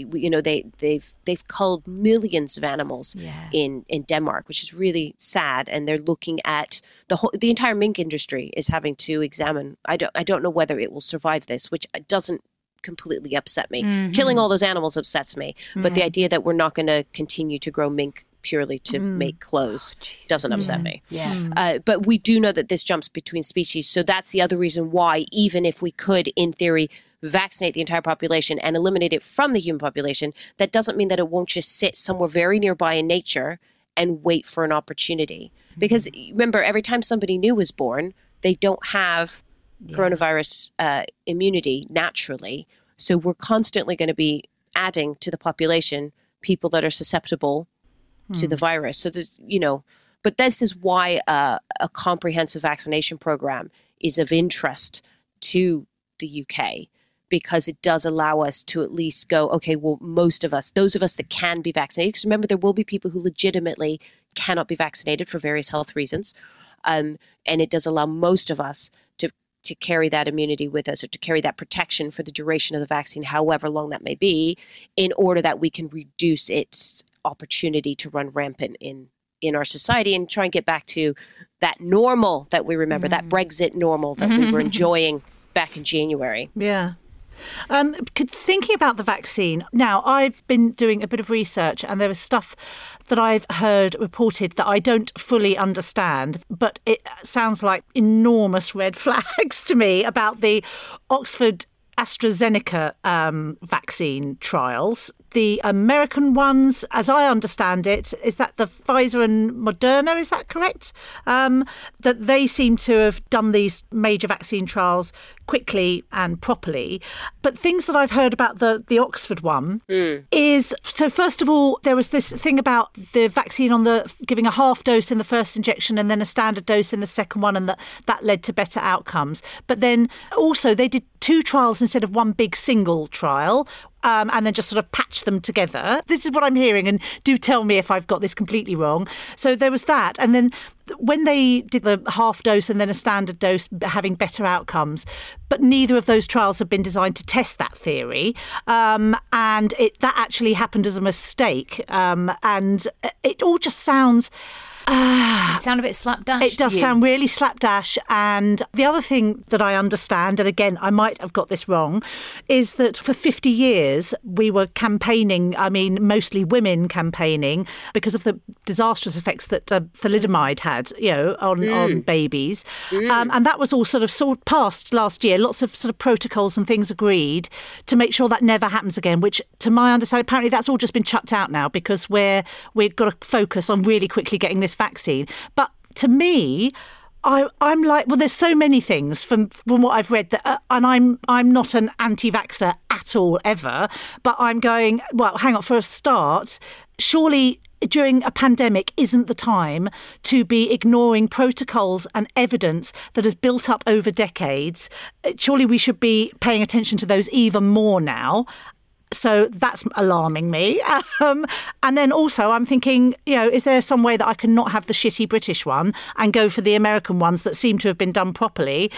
They've culled millions of animals in Denmark, which is really sad. And they're looking at the entire mink industry is having to examine. I don't know whether it will survive this, which doesn't completely upset me. Killing all those animals upsets me, but the idea that we're not going to continue to grow mink purely to make clothes doesn't upset me. But we do know that this jumps between species, so that's the other reason why, even if we could, in theory, vaccinate the entire population and eliminate it from the human population, that doesn't mean that it won't just sit somewhere very nearby in nature and wait for an opportunity. Because remember, every time somebody new is born, they don't have coronavirus immunity naturally. So we're constantly going to be adding to the population people that are susceptible to the virus. So there's, but this is why a comprehensive vaccination program is of interest to the UK, because it does allow us to at least go, okay, well, most of us, those of us that can be vaccinated, because remember, there will be people who legitimately cannot be vaccinated for various health reasons. And it does allow most of us to carry that immunity with us, or to carry that protection for the duration of the vaccine, however long that may be, in order that we can reduce its opportunity to run rampant in our society and try and get back to that normal that we remember, that Brexit normal that we were enjoying back in January. Yeah. Thinking about the vaccine, now I've been doing a bit of research, and there is stuff that I've heard reported that I don't fully understand, but it sounds like enormous red flags to me about the Oxford AstraZeneca vaccine trials. The American ones, as I understand it, is that the Pfizer and Moderna, is that correct? That they seem to have done these major vaccine trials quickly and properly. But things that I've heard about the Oxford one is, so first of all, there was this thing about the vaccine giving a half dose in the first injection and then a standard dose in the second one, and that led to better outcomes. But then also they did 2 trials instead of one big single trial. And then just sort of patch them together. This is what I'm hearing, and do tell me if I've got this completely wrong. So there was that. And then when they did the half dose and then a standard dose having better outcomes, but neither of those trials have been designed to test that theory. And that actually happened as a mistake. And it all just sounds... Does it sound a bit slapdash? It does sound really slapdash. And the other thing that I understand, and again, I might have got this wrong, is that for 50 years we were campaigning, mostly women campaigning, because of the disastrous effects that thalidomide had, on babies. And that was all sort of passed last year. Lots of sort of protocols and things agreed to make sure that never happens again, which, to my understanding, apparently that's all just been chucked out now, because we've got to focus on really quickly getting this vaccine. But to me, I'm like, well, there's so many things from what I've read that, and I'm not an anti-vaxxer at all ever, but I'm going, well, hang on, for a start, surely during a pandemic isn't the time to be ignoring protocols and evidence that has built up over decades. Surely we should be paying attention to those even more now. So that's alarming me. And then also I'm thinking, is there some way that I can not have the shitty British one and go for the American ones that seem to have been done properly?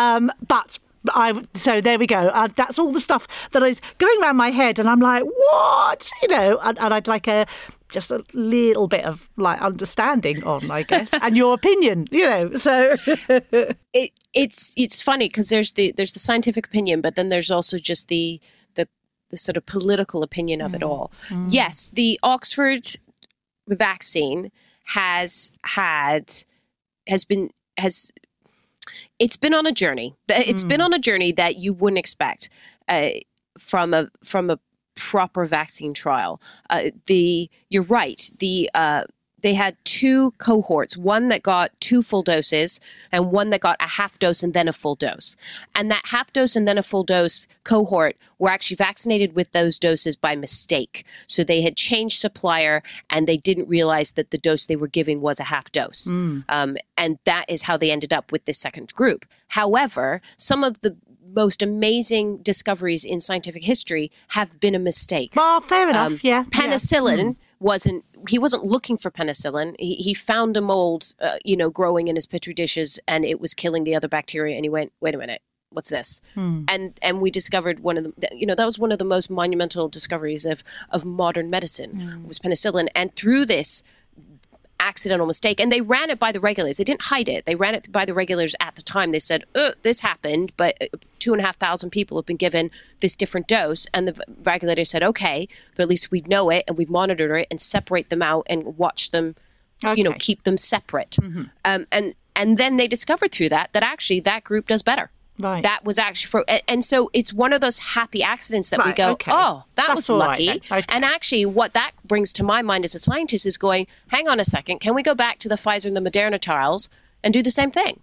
So there we go. That's all the stuff that is going around my head, and I'm like, what? And I'd like just a little bit of understanding on, I guess, and your opinion. So it's funny because there's the scientific opinion, but then there's also just the sort of political opinion of it all. Yes, the Oxford vaccine it's been on a journey. It's been on a journey that you wouldn't expect from a proper vaccine trial. You're right. The they had 2 cohorts, one that got 2 full doses and one that got a half dose and then a full dose. And that half dose and then a full dose cohort were actually vaccinated with those doses by mistake. So they had changed supplier and they didn't realize that the dose they were giving was a half dose. And that is how they ended up with this second group. However, some of the most amazing discoveries in scientific history have been a mistake. Well, fair enough, Penicillin he wasn't looking for penicillin. He found a mold, growing in his petri dishes, and it was killing the other bacteria. And he went, wait a minute, what's this? And we discovered one of the, that was one of the most monumental discoveries of modern medicine was penicillin. And through this accidental mistake, and they ran it by the regulators. They didn't hide it. They ran it by the regulators at the time. They said, this happened, but 2,500 people have been given this different dose. And the regulators said, okay, but at least we know it and we've monitored it and separate them out and watch them, keep them separate. And then they discovered through that actually that group does better. Right. That was actually and so it's one of those happy accidents that we go, oh, that was lucky. Right, okay. And actually what that brings to my mind as a scientist is going, hang on a second, can we go back to the Pfizer and the Moderna trials and do the same thing?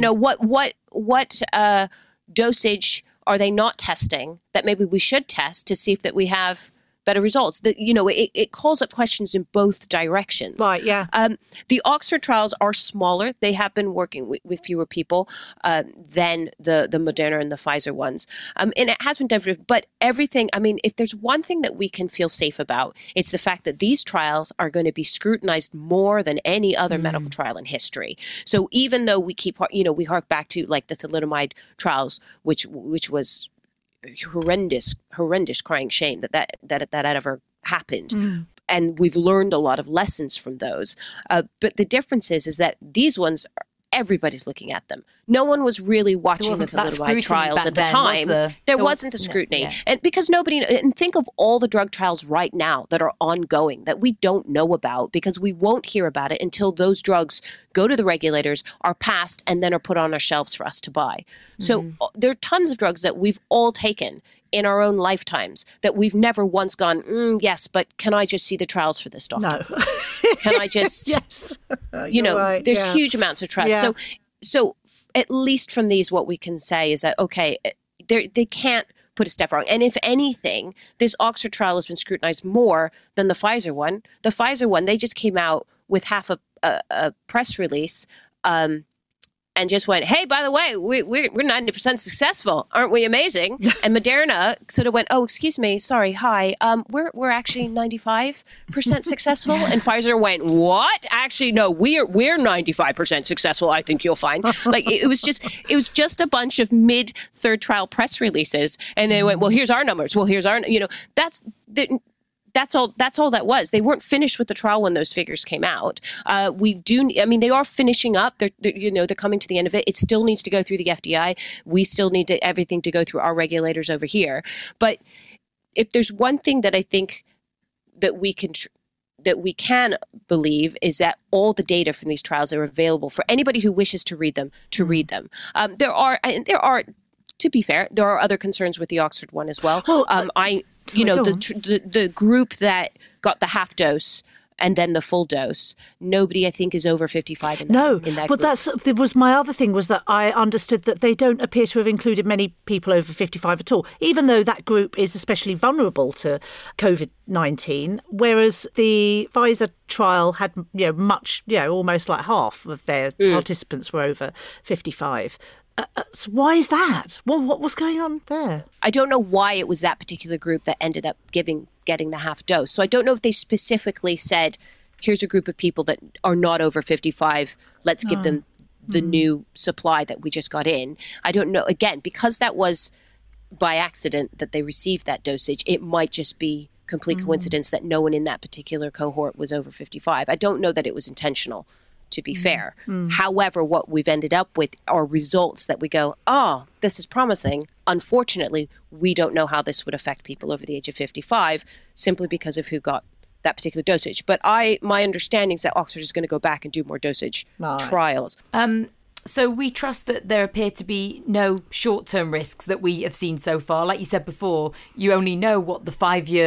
What dosage are they not testing that maybe we should test to see if that we have better results? It calls up questions in both directions. Right, yeah. The Oxford trials are smaller. They have been working with fewer people than the Moderna and the Pfizer ones. And it has been different. But everything, if there's one thing that we can feel safe about, it's the fact that these trials are going to be scrutinized more than any other medical trial in history. So even though we we hark back to like the thalidomide trials, which was horrendous crying shame that ever happened. And we've learned a lot of lessons from those. But the difference is that these ones, everybody's looking at them. No one was really watching the thalidomide trials at the time. There wasn't the scrutiny. Yeah. And because and think of all the drug trials right now that are ongoing that we don't know about because we won't hear about it until those drugs go to the regulators, are passed, and then are put on our shelves for us to buy. So there are tons of drugs that we've all taken in our own lifetimes that we've never once gone, yes, but can I just see the trials for this doctor, please? Can I just, yes. Right, there's huge amounts of trust. Yeah. So at least from these, what we can say is that, okay, they can't put a step wrong. And if anything, this Oxford trial has been scrutinized more than the Pfizer one. The Pfizer one, they just came out with half a press release and just went, hey, by the way, we're 90% successful. Aren't we amazing? And Moderna sort of went, oh, excuse me, sorry, hi. We're actually 95% successful. And Pfizer went, what? Actually, no, we're 95% successful, I think you'll find. Like it was just a bunch of mid-third trial press releases. And they went, well, here's our numbers. Well, here's our, that's all that was. They weren't finished with the trial when those figures came out. They are finishing up. They're coming to the end of it. It still needs to go through the FDI. We still need everything to go through our regulators over here. But if there's one thing that I think that we can believe is that all the data from these trials are available for anybody who wishes to read them. There are, to be fair, there are other concerns with the Oxford one as well. The group that got the half dose and then the full dose, nobody I think is over 55 in that group. That was my other thing was that I understood that they don't appear to have included many people over 55 at all, even though that group is especially vulnerable to COVID-19, whereas the Pfizer trial had almost like half of their participants were over 55. So why is that? What was going on there? I don't know why it was that particular group that ended up getting the half dose. So I don't know if they specifically said, here's a group of people that are not over 55. Let's give them the new supply that we just got in. I don't know. Again, because that was by accident that they received that dosage, it might just be complete coincidence that no one in that particular cohort was over 55. I don't know that it was intentional, to be fair. However, what we've ended up with are results that we go, oh, this is promising. Unfortunately, we don't know how this would affect people over the age of 55 simply because of who got that particular dosage. But my understanding is that Oxford is going to go back and do more dosage trials. So we trust that there appear to be no short-term risks that we have seen so far. Like you said before, you only know what the 5-year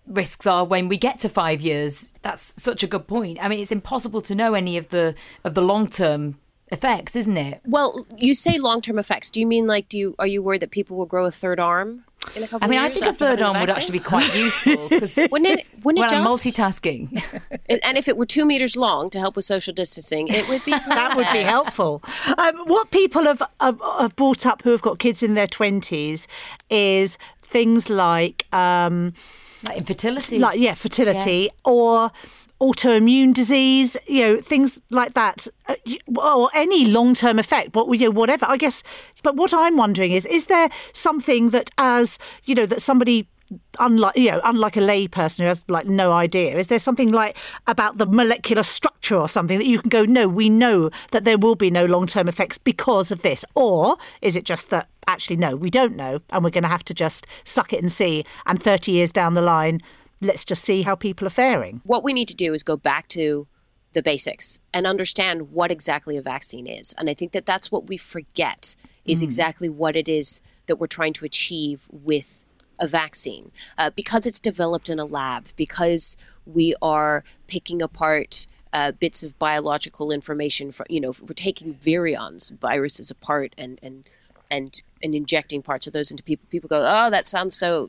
risks are when we get to 5 years. That's such a good point. I mean, it's impossible to know any of the long-term effects, isn't it? Well, you say long-term effects. Do you mean are you worried that people will grow a third arm in a couple of years? I think a third arm would actually be quite useful because wouldn't it I'm just multitasking. And if it were 2 meters long to help with social distancing, it would be that would be helpful. What people have brought up who have got kids in their 20s is things like infertility, fertility, or autoimmune disease, things like that, or any long-term effect, whatever, I guess. But what I'm wondering is there something that, that somebody, unlike a lay person who has no idea, is there something about the molecular structure or something that you can go, no, we know that there will be no long-term effects because of this? Or is it just that, actually, no, we don't know, and we're going to have to just suck it and see, and 30 years down the line, let's just see how people are faring? What we need to do is go back to the basics and understand what exactly a vaccine is. And I think that that's what we forget is exactly what it is that we're trying to achieve with a vaccine. Because it's developed in a lab, because we are picking apart bits of biological information from, we're taking virions, viruses apart and injecting parts of those into people. People go, oh, that sounds so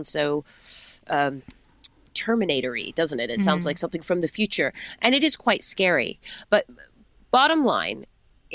Terminator-y, doesn't it? It sounds like something from the future. And it is quite scary. But bottom line,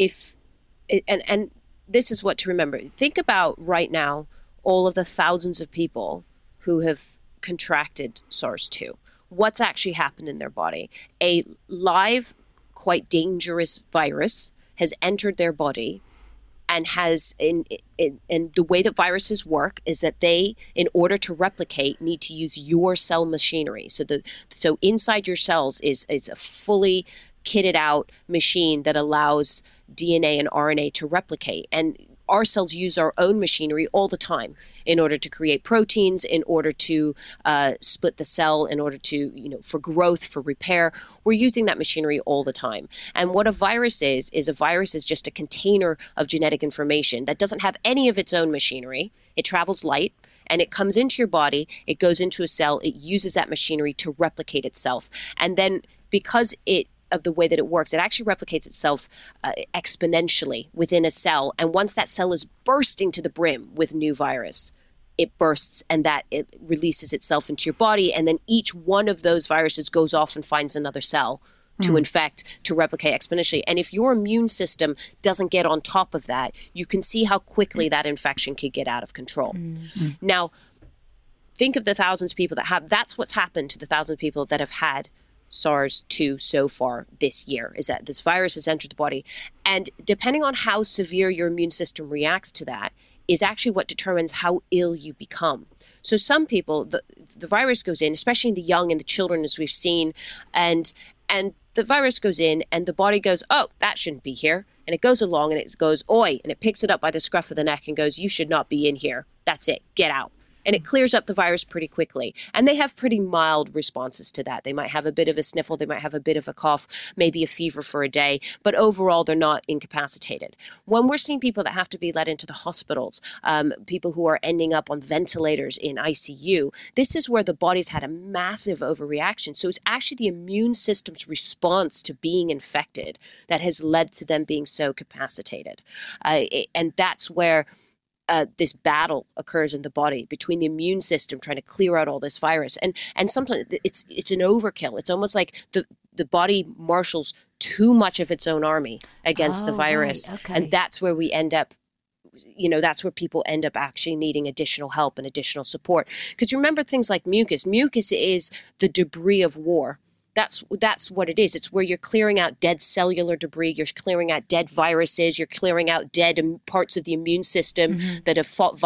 and this is what to remember. Think about right now all of the thousands of people who have contracted SARS-2. What's actually happened in their body? A live, quite dangerous virus has entered their body and has, in the way that viruses work is that they, in order to replicate, need to use your cell machinery. So inside your cells is a fully kitted out machine that allows DNA and RNA to replicate. And our cells use our own machinery all the time in order to create proteins, in order to split the cell, in order to, for growth, for repair. We're using that machinery all the time. And what a virus is a virus is just a container of genetic information that doesn't have any of its own machinery. It travels light. And it comes into your body, it goes into a cell, it uses that machinery to replicate itself. And then because of the way that it works, it actually replicates itself exponentially within a cell. And once that cell is bursting to the brim with new virus, it bursts and that it releases itself into your body. And then each one of those viruses goes off and finds another cell to infect, to replicate exponentially. And if your immune system doesn't get on top of that, you can see how quickly that infection could get out of control. Now, think of the thousands of people that's what's happened to the thousands of people that have had SARS-2 so far this year, is that this virus has entered the body. And depending on how severe your immune system reacts to that is actually what determines how ill you become. So some people, the virus goes in, especially in the young and the children, as we've seen, and the virus goes in and the body goes, oh, that shouldn't be here. And it goes along and it goes, oi, and it picks it up by the scruff of the neck and goes, you should not be in here. That's it. Get out. And it clears up the virus pretty quickly. And they have pretty mild responses to that. They might have a bit of a sniffle. They might have a bit of a cough, maybe a fever for a day. But overall, they're not incapacitated. When we're seeing people that have to be let into the hospitals, people who are ending up on ventilators in ICU, this is where the body's had a massive overreaction. So it's actually the immune system's response to being infected that has led to them being so capacitated. And that's where this battle occurs in the body between the immune system trying to clear out all this virus. And sometimes it's an overkill. It's almost like the body marshals too much of its own army against the virus. Right. Okay. And that's where we end up, that's where people end up actually needing additional help and additional support. Because remember things like mucus. Mucus is the debris of war. That's what it is. It's where you're clearing out dead cellular debris. You're clearing out dead viruses. You're clearing out dead parts of the immune system that have fought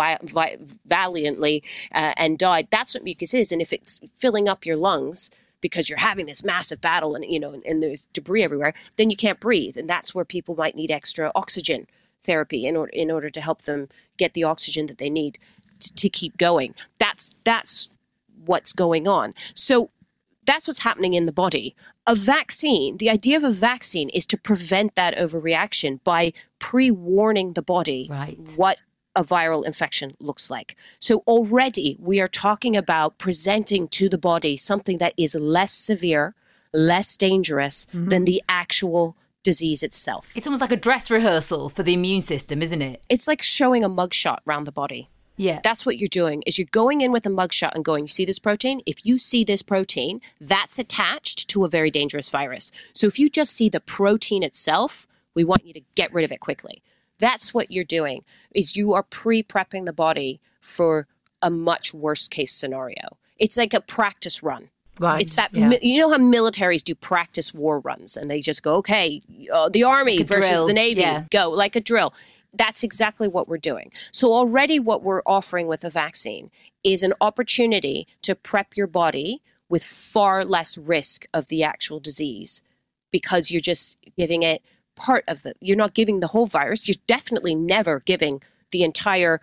valiantly and died. That's what mucus is. And if it's filling up your lungs because you're having this massive battle and and there's debris everywhere, then you can't breathe. And that's where people might need extra oxygen therapy in order to help them get the oxygen that they need to keep going. That's what's going on. So that's what's happening in the body. A vaccine, the idea of a vaccine is to prevent that overreaction by pre-warning the body what a viral infection looks like. So already we are talking about presenting to the body something that is less severe, less dangerous than the actual disease itself. It's almost like a dress rehearsal for the immune system, isn't it? It's like showing a mugshot around the body. Yeah. That's what you're doing, is you're going in with a mugshot and going, you see this protein? If you see this protein, that's attached to a very dangerous virus. So if you just see the protein itself, we want you to get rid of it quickly. That's what you're doing, is you are pre-prepping the body for a much worse case scenario. It's like a practice run. Right. It's that, you know how militaries do practice war runs and they just go, okay, the army like versus drill. the Navy, Yeah. go like a drill. That's exactly what we're doing. So already what we're offering with the vaccine is an opportunity to prep your body with far less risk of the actual disease, because you're just giving it part of you're not giving the whole virus. You're definitely never giving the entire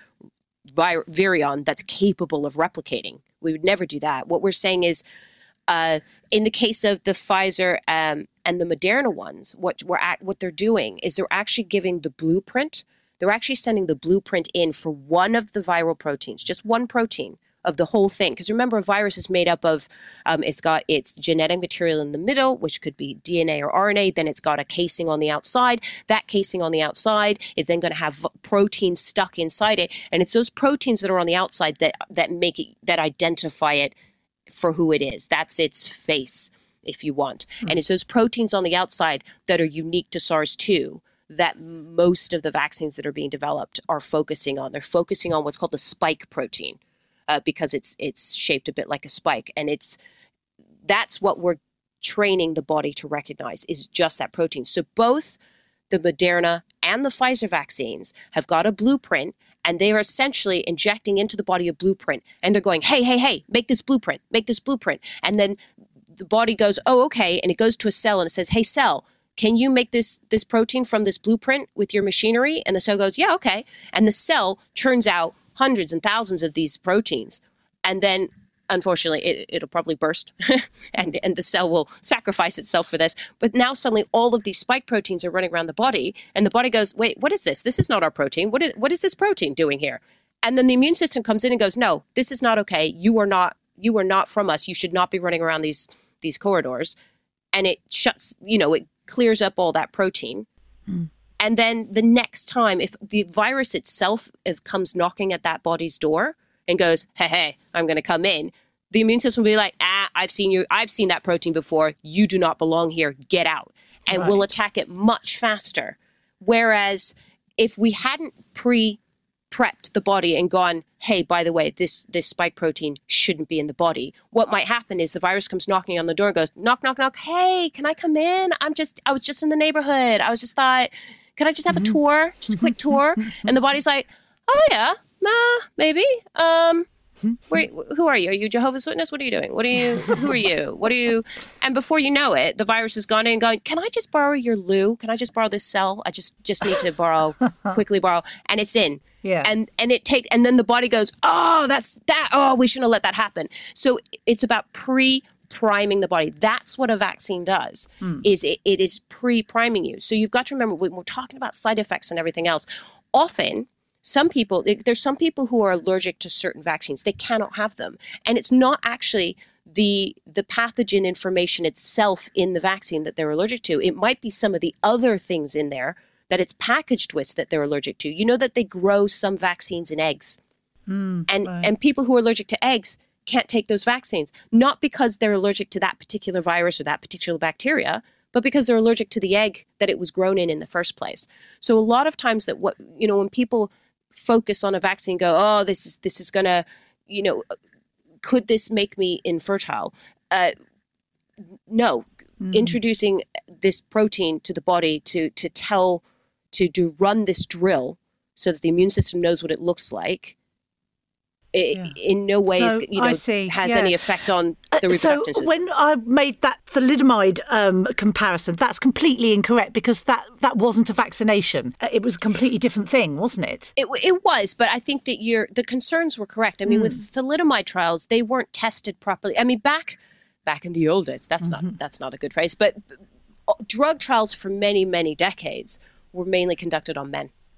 virion that's capable of replicating. We would never do that. What we're saying is, in the case of the Pfizer and the Moderna ones, what they're doing is they're actually giving the blueprint. They're actually sending the blueprint in for one of the viral proteins, just one protein of the whole thing. Because remember, a virus is made up of, it's got its genetic material in the middle, which could be DNA or RNA. Then it's got a casing on the outside. That casing on the outside is then going to have proteins stuck inside it. And it's those proteins that are on the outside that make it, that identify it for who it is. That's its face, if you want. And it's those proteins on the outside that are unique to SARS-2 that most of the vaccines that are being developed are focusing on. They're focusing on what's called the spike protein. Because it's shaped a bit like a spike. And that's what we're training the body to recognize, is just that protein. So both the Moderna and the Pfizer vaccines have got a blueprint, and they are essentially injecting into the body a blueprint. And they're going, hey, make this blueprint. And then the body goes, oh, okay. And it goes to a cell and it says, hey, cell, can you make this protein from this blueprint with your machinery? And the cell goes, yeah, okay. And the cell churns out hundreds and thousands of these proteins. And then, unfortunately, it'll probably burst and the cell will sacrifice itself for this. But now suddenly all of these spike proteins are running around the body, and the body goes, wait, what is this? This is not our protein. What is this protein doing here? And then the immune system comes in and goes, no, this is not okay. You are not from us. You should not be running around these corridors. And it shuts, it clears up all that protein. And then the next time, if the virus itself comes knocking at that body's door and goes, hey, I'm going to come in, the immune system will be like, I've seen that protein before. You do not belong here. Get out. And we'll attack it much faster. Whereas if we hadn't prepped the body and gone, hey, by the way, this spike protein shouldn't be in the body, what might happen is the virus comes knocking on the door and goes, knock, knock, knock. Hey, can I come in? I was just in the neighborhood. I was just thought, could I just have a tour? Just a quick tour? And the body's like, oh, yeah, maybe. Who are you? Are you Jehovah's Witness? What are you doing? Who are you? And before you know it, the virus has gone in and going, can I just borrow your loo? Can I just borrow this cell? I just need to quickly borrow. And it's in. Yeah. And and then the body goes, oh, that's that. Oh, we shouldn't have let that happen. So it's about priming the body. That's what a vaccine does, is it is pre-priming you. So you've got to remember, when we're talking about side effects and everything else, often there's some people who are allergic to certain vaccines. They cannot have them. And it's not actually the pathogen information itself in the vaccine that they're allergic to. It might be some of the other things in there that it's packaged with that they're allergic to. You know that they grow some vaccines in eggs. And people who are allergic to eggs can't take those vaccines, not because they're allergic to that particular virus or that particular bacteria, but because they're allergic to the egg that it was grown in the first place. So a lot of times when people focus on a vaccine, go, oh, this is gonna, could this make me infertile? No, introducing this protein to the body to run this drill so that the immune system knows what it looks like, in no way has any effect on the reproductive system. When I made that thalidomide comparison, that's completely incorrect, because that wasn't a vaccination. It was a completely different thing, wasn't it? It was, but I think that the concerns were correct. I mean, with thalidomide trials, they weren't tested properly. I mean, back in the old days, that's not a good phrase, but drug trials for many, many decades were mainly conducted on men.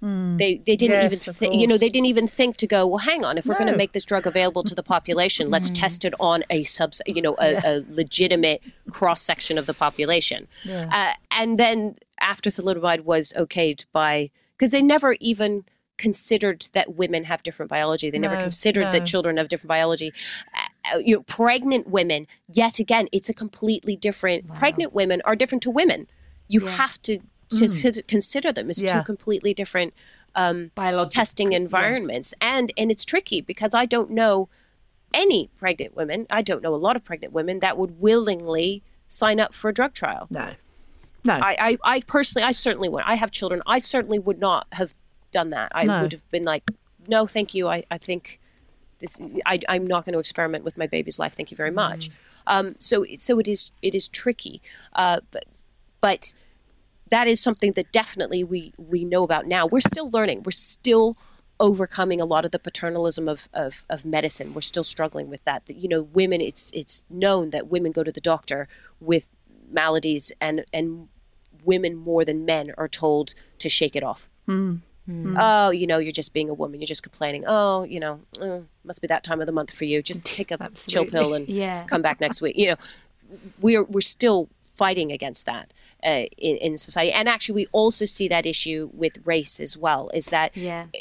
They didn't even they didn't even think to go, well, hang on, if we're going to make this drug available to the population, let's test it on a a legitimate cross section of the population. And then after thalidomide was okayed because they never even considered that women have different biology. They never considered that children have different biology. Pregnant women, yet again, it's a completely different. Wow. Pregnant women are different to women. You have to consider them as two completely different testing environments. And it's tricky because I don't know any pregnant women. I don't know a lot of pregnant women that would willingly sign up for a drug trial. No. I personally, I certainly would. I have children. I certainly would not have done that. I would have been like, no, thank you. I think I'm not going to experiment with my baby's life. Thank you very much. So it is tricky. But that is something that definitely we know about now. We're still learning. We're still overcoming a lot of the paternalism of medicine. We're still struggling with that. Women, it's known that women go to the doctor with maladies, and women more than men are told to shake it off. Oh, you're just being a woman. You're just complaining. Oh, must be that time of the month for you. Just take a chill pill and come back next week. We're still fighting against that in society. And actually, we also see that issue with race as well. Is that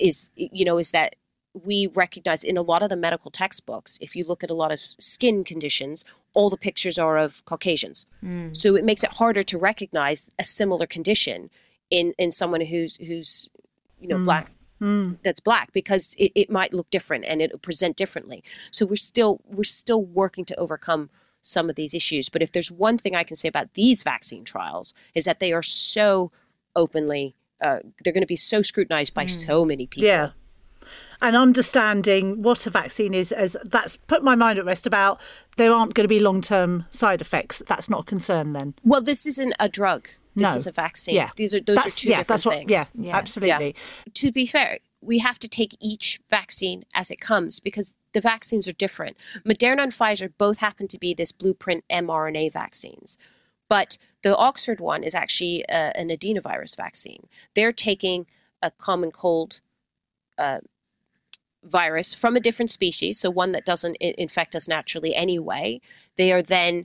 we recognize in a lot of the medical textbooks, if you look at a lot of skin conditions, all the pictures are of Caucasians. So it makes it harder to recognize a similar condition in someone who's black, that's black, because it might look different and it'll present differently. So we're still working to overcome some of these issues. But if there's one thing I can say about these vaccine trials is that they are so openly, they're going to be so scrutinized by so many people. Yeah. And understanding what a vaccine is, as that's put my mind at rest about there aren't going to be long-term side effects. That's not a concern then. Well, this isn't a drug. This is a vaccine. Yeah. Those are two different things. Yeah, absolutely. Yeah. To be fair, we have to take each vaccine as it comes because the vaccines are different. Moderna and Pfizer both happen to be this blueprint mRNA vaccines. But the Oxford one is actually an adenovirus vaccine. They're taking a common cold virus from a different species, so one that doesn't infect us naturally anyway. They are then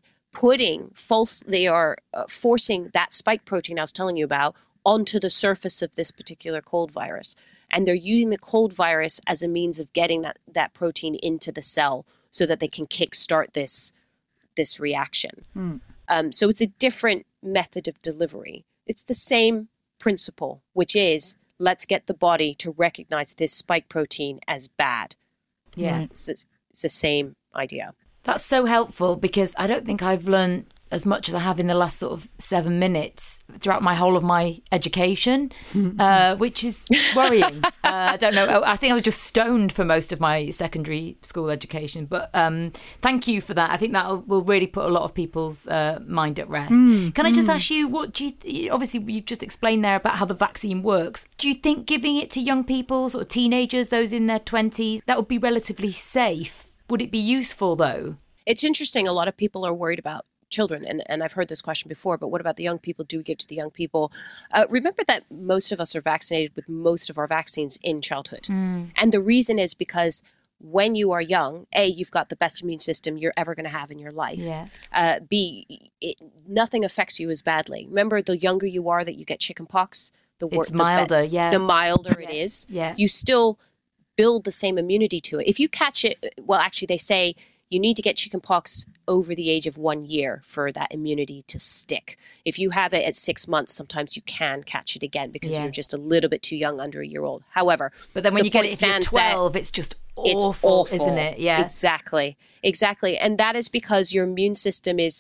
forcing that spike protein I was telling you about onto the surface of this particular cold virus. And they're using the cold virus as a means of getting that protein into the cell so that they can kickstart this reaction. So it's a different method of delivery. It's the same principle, which is let's get the body to recognize this spike protein as bad. Yeah. It's the same idea. That's so helpful because I don't think I've learned as much as I have in the last sort of 7 minutes throughout my whole of my education, which is worrying. I don't know. I think I was just stoned for most of my secondary school education. But thank you for that. I think that will really put a lot of people's mind at rest. Can I just ask you, what do you obviously you've just explained there about how the vaccine works. Do you think giving it to young people, sort of teenagers, those in their 20s, that would be relatively safe? Would it be useful though? It's interesting. A lot of people are worried about children, and I've heard this question before, but what about the young people? Do we give to the young people? Remember that most of us are vaccinated with most of our vaccines in childhood. And the reason is because when you are young, A, you've got the best immune system you're ever going to have in your life. Yeah. B, nothing affects you as badly. Remember, the younger you are that you get chickenpox, the milder it is. Yeah. You still build the same immunity to it. If you catch it, well, actually they say you need to get chickenpox over the age of 1 year for that immunity to stick. If you have it at 6 months, sometimes you can catch it again because you're just a little bit too young, under a year old. However, but then when you get it at 12, it's just awful, isn't it? Yeah, exactly. And that is because your immune system is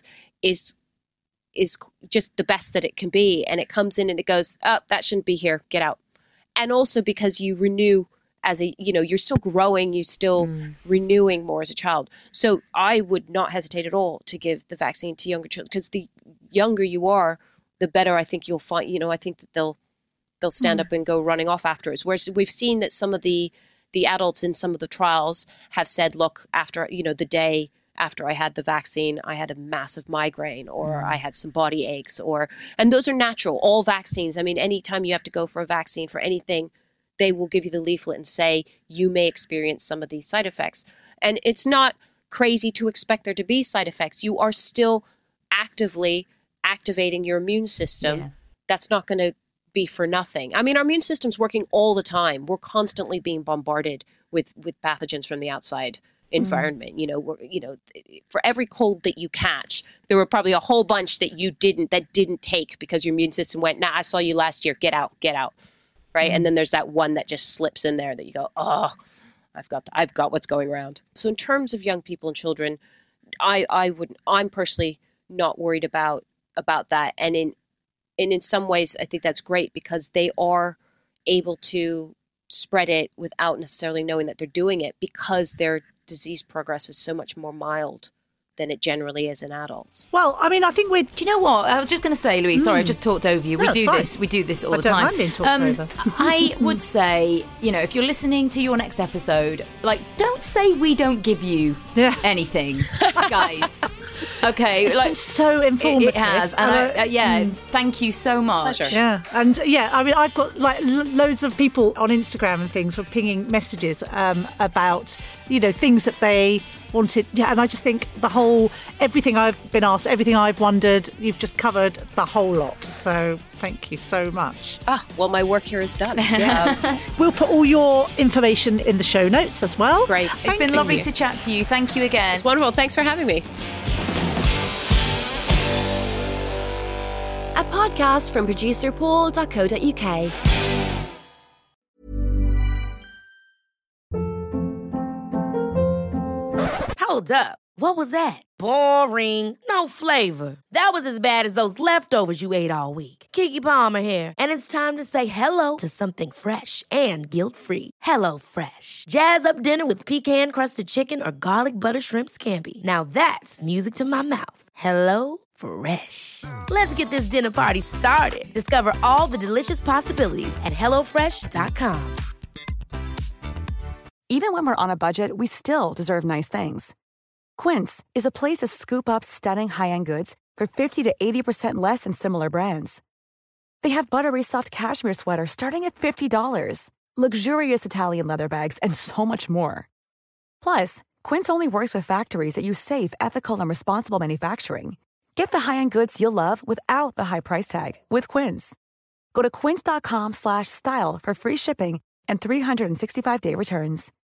just the best that it can be, and it comes in and it goes, oh, that shouldn't be here, get out. And also because you renew. You're still growing, you're still renewing more as a child. So I would not hesitate at all to give the vaccine to younger children, because the younger you are, the better I think you'll find, I think that they'll stand up and go running off afterwards. Whereas we've seen that some of the adults in some of the trials have said, look, after, the day after I had the vaccine, I had a massive migraine, or I had some body aches, and those are natural. All vaccines, I mean, anytime you have to go for a vaccine for anything, they will give you the leaflet and say, you may experience some of these side effects. And it's not crazy to expect there to be side effects. You are still actively activating your immune system. Yeah. That's not going to be for nothing. I mean, our immune system's working all the time. We're constantly being bombarded with pathogens from the outside environment. For every cold that you catch, there were probably a whole bunch that you didn't take because your immune system went, nah, I saw you last year, get out. Right. And then there's that one that just slips in there that you go, oh, I've got what's going around. So in terms of young people and children, I'm personally not worried about that. And in some ways, I think that's great because they are able to spread it without necessarily knowing that they're doing it because their disease progress is so much more mild than it generally is in adults. Well, I mean, I think do you know what? I was just going to say, Louise, sorry, I just talked over you. No, we do this all the time. I don't mind being talked over. I would say, if you're listening to your next episode, don't say we don't give you anything, guys. Okay, it's been so informative. It has, and thank you so much. Pleasure. Yeah, and I mean, I've got loads of people on Instagram and things were pinging messages about things that they wanted. Yeah, and I just think everything I've been asked, everything I've wondered, you've just covered the whole lot. So thank you so much. Well, my work here is done. We'll put all your information in the show notes as well. Great. It's been lovely to chat to you. Thank you again. It's wonderful. Thanks for having me. A podcast from producer paul.co.uk. Hold up. What was that? Boring. No flavor. That was as bad as those leftovers you ate all week. Keke Palmer here, and it's time to say hello to something fresh and guilt-free. HelloFresh. Jazz up dinner with pecan-crusted chicken or garlic butter shrimp scampi. Now that's music to my mouth. HelloFresh. Let's get this dinner party started. Discover all the delicious possibilities at HelloFresh.com. Even when we're on a budget, we still deserve nice things. Quince is a place to scoop up stunning high-end goods for 50 to 80% less than similar brands. They have buttery soft cashmere sweaters starting at $50, luxurious Italian leather bags, and so much more. Plus, Quince only works with factories that use safe, ethical, and responsible manufacturing. Get the high-end goods you'll love without the high price tag with Quince. Go to quince.com/style for free shipping and 365-day returns.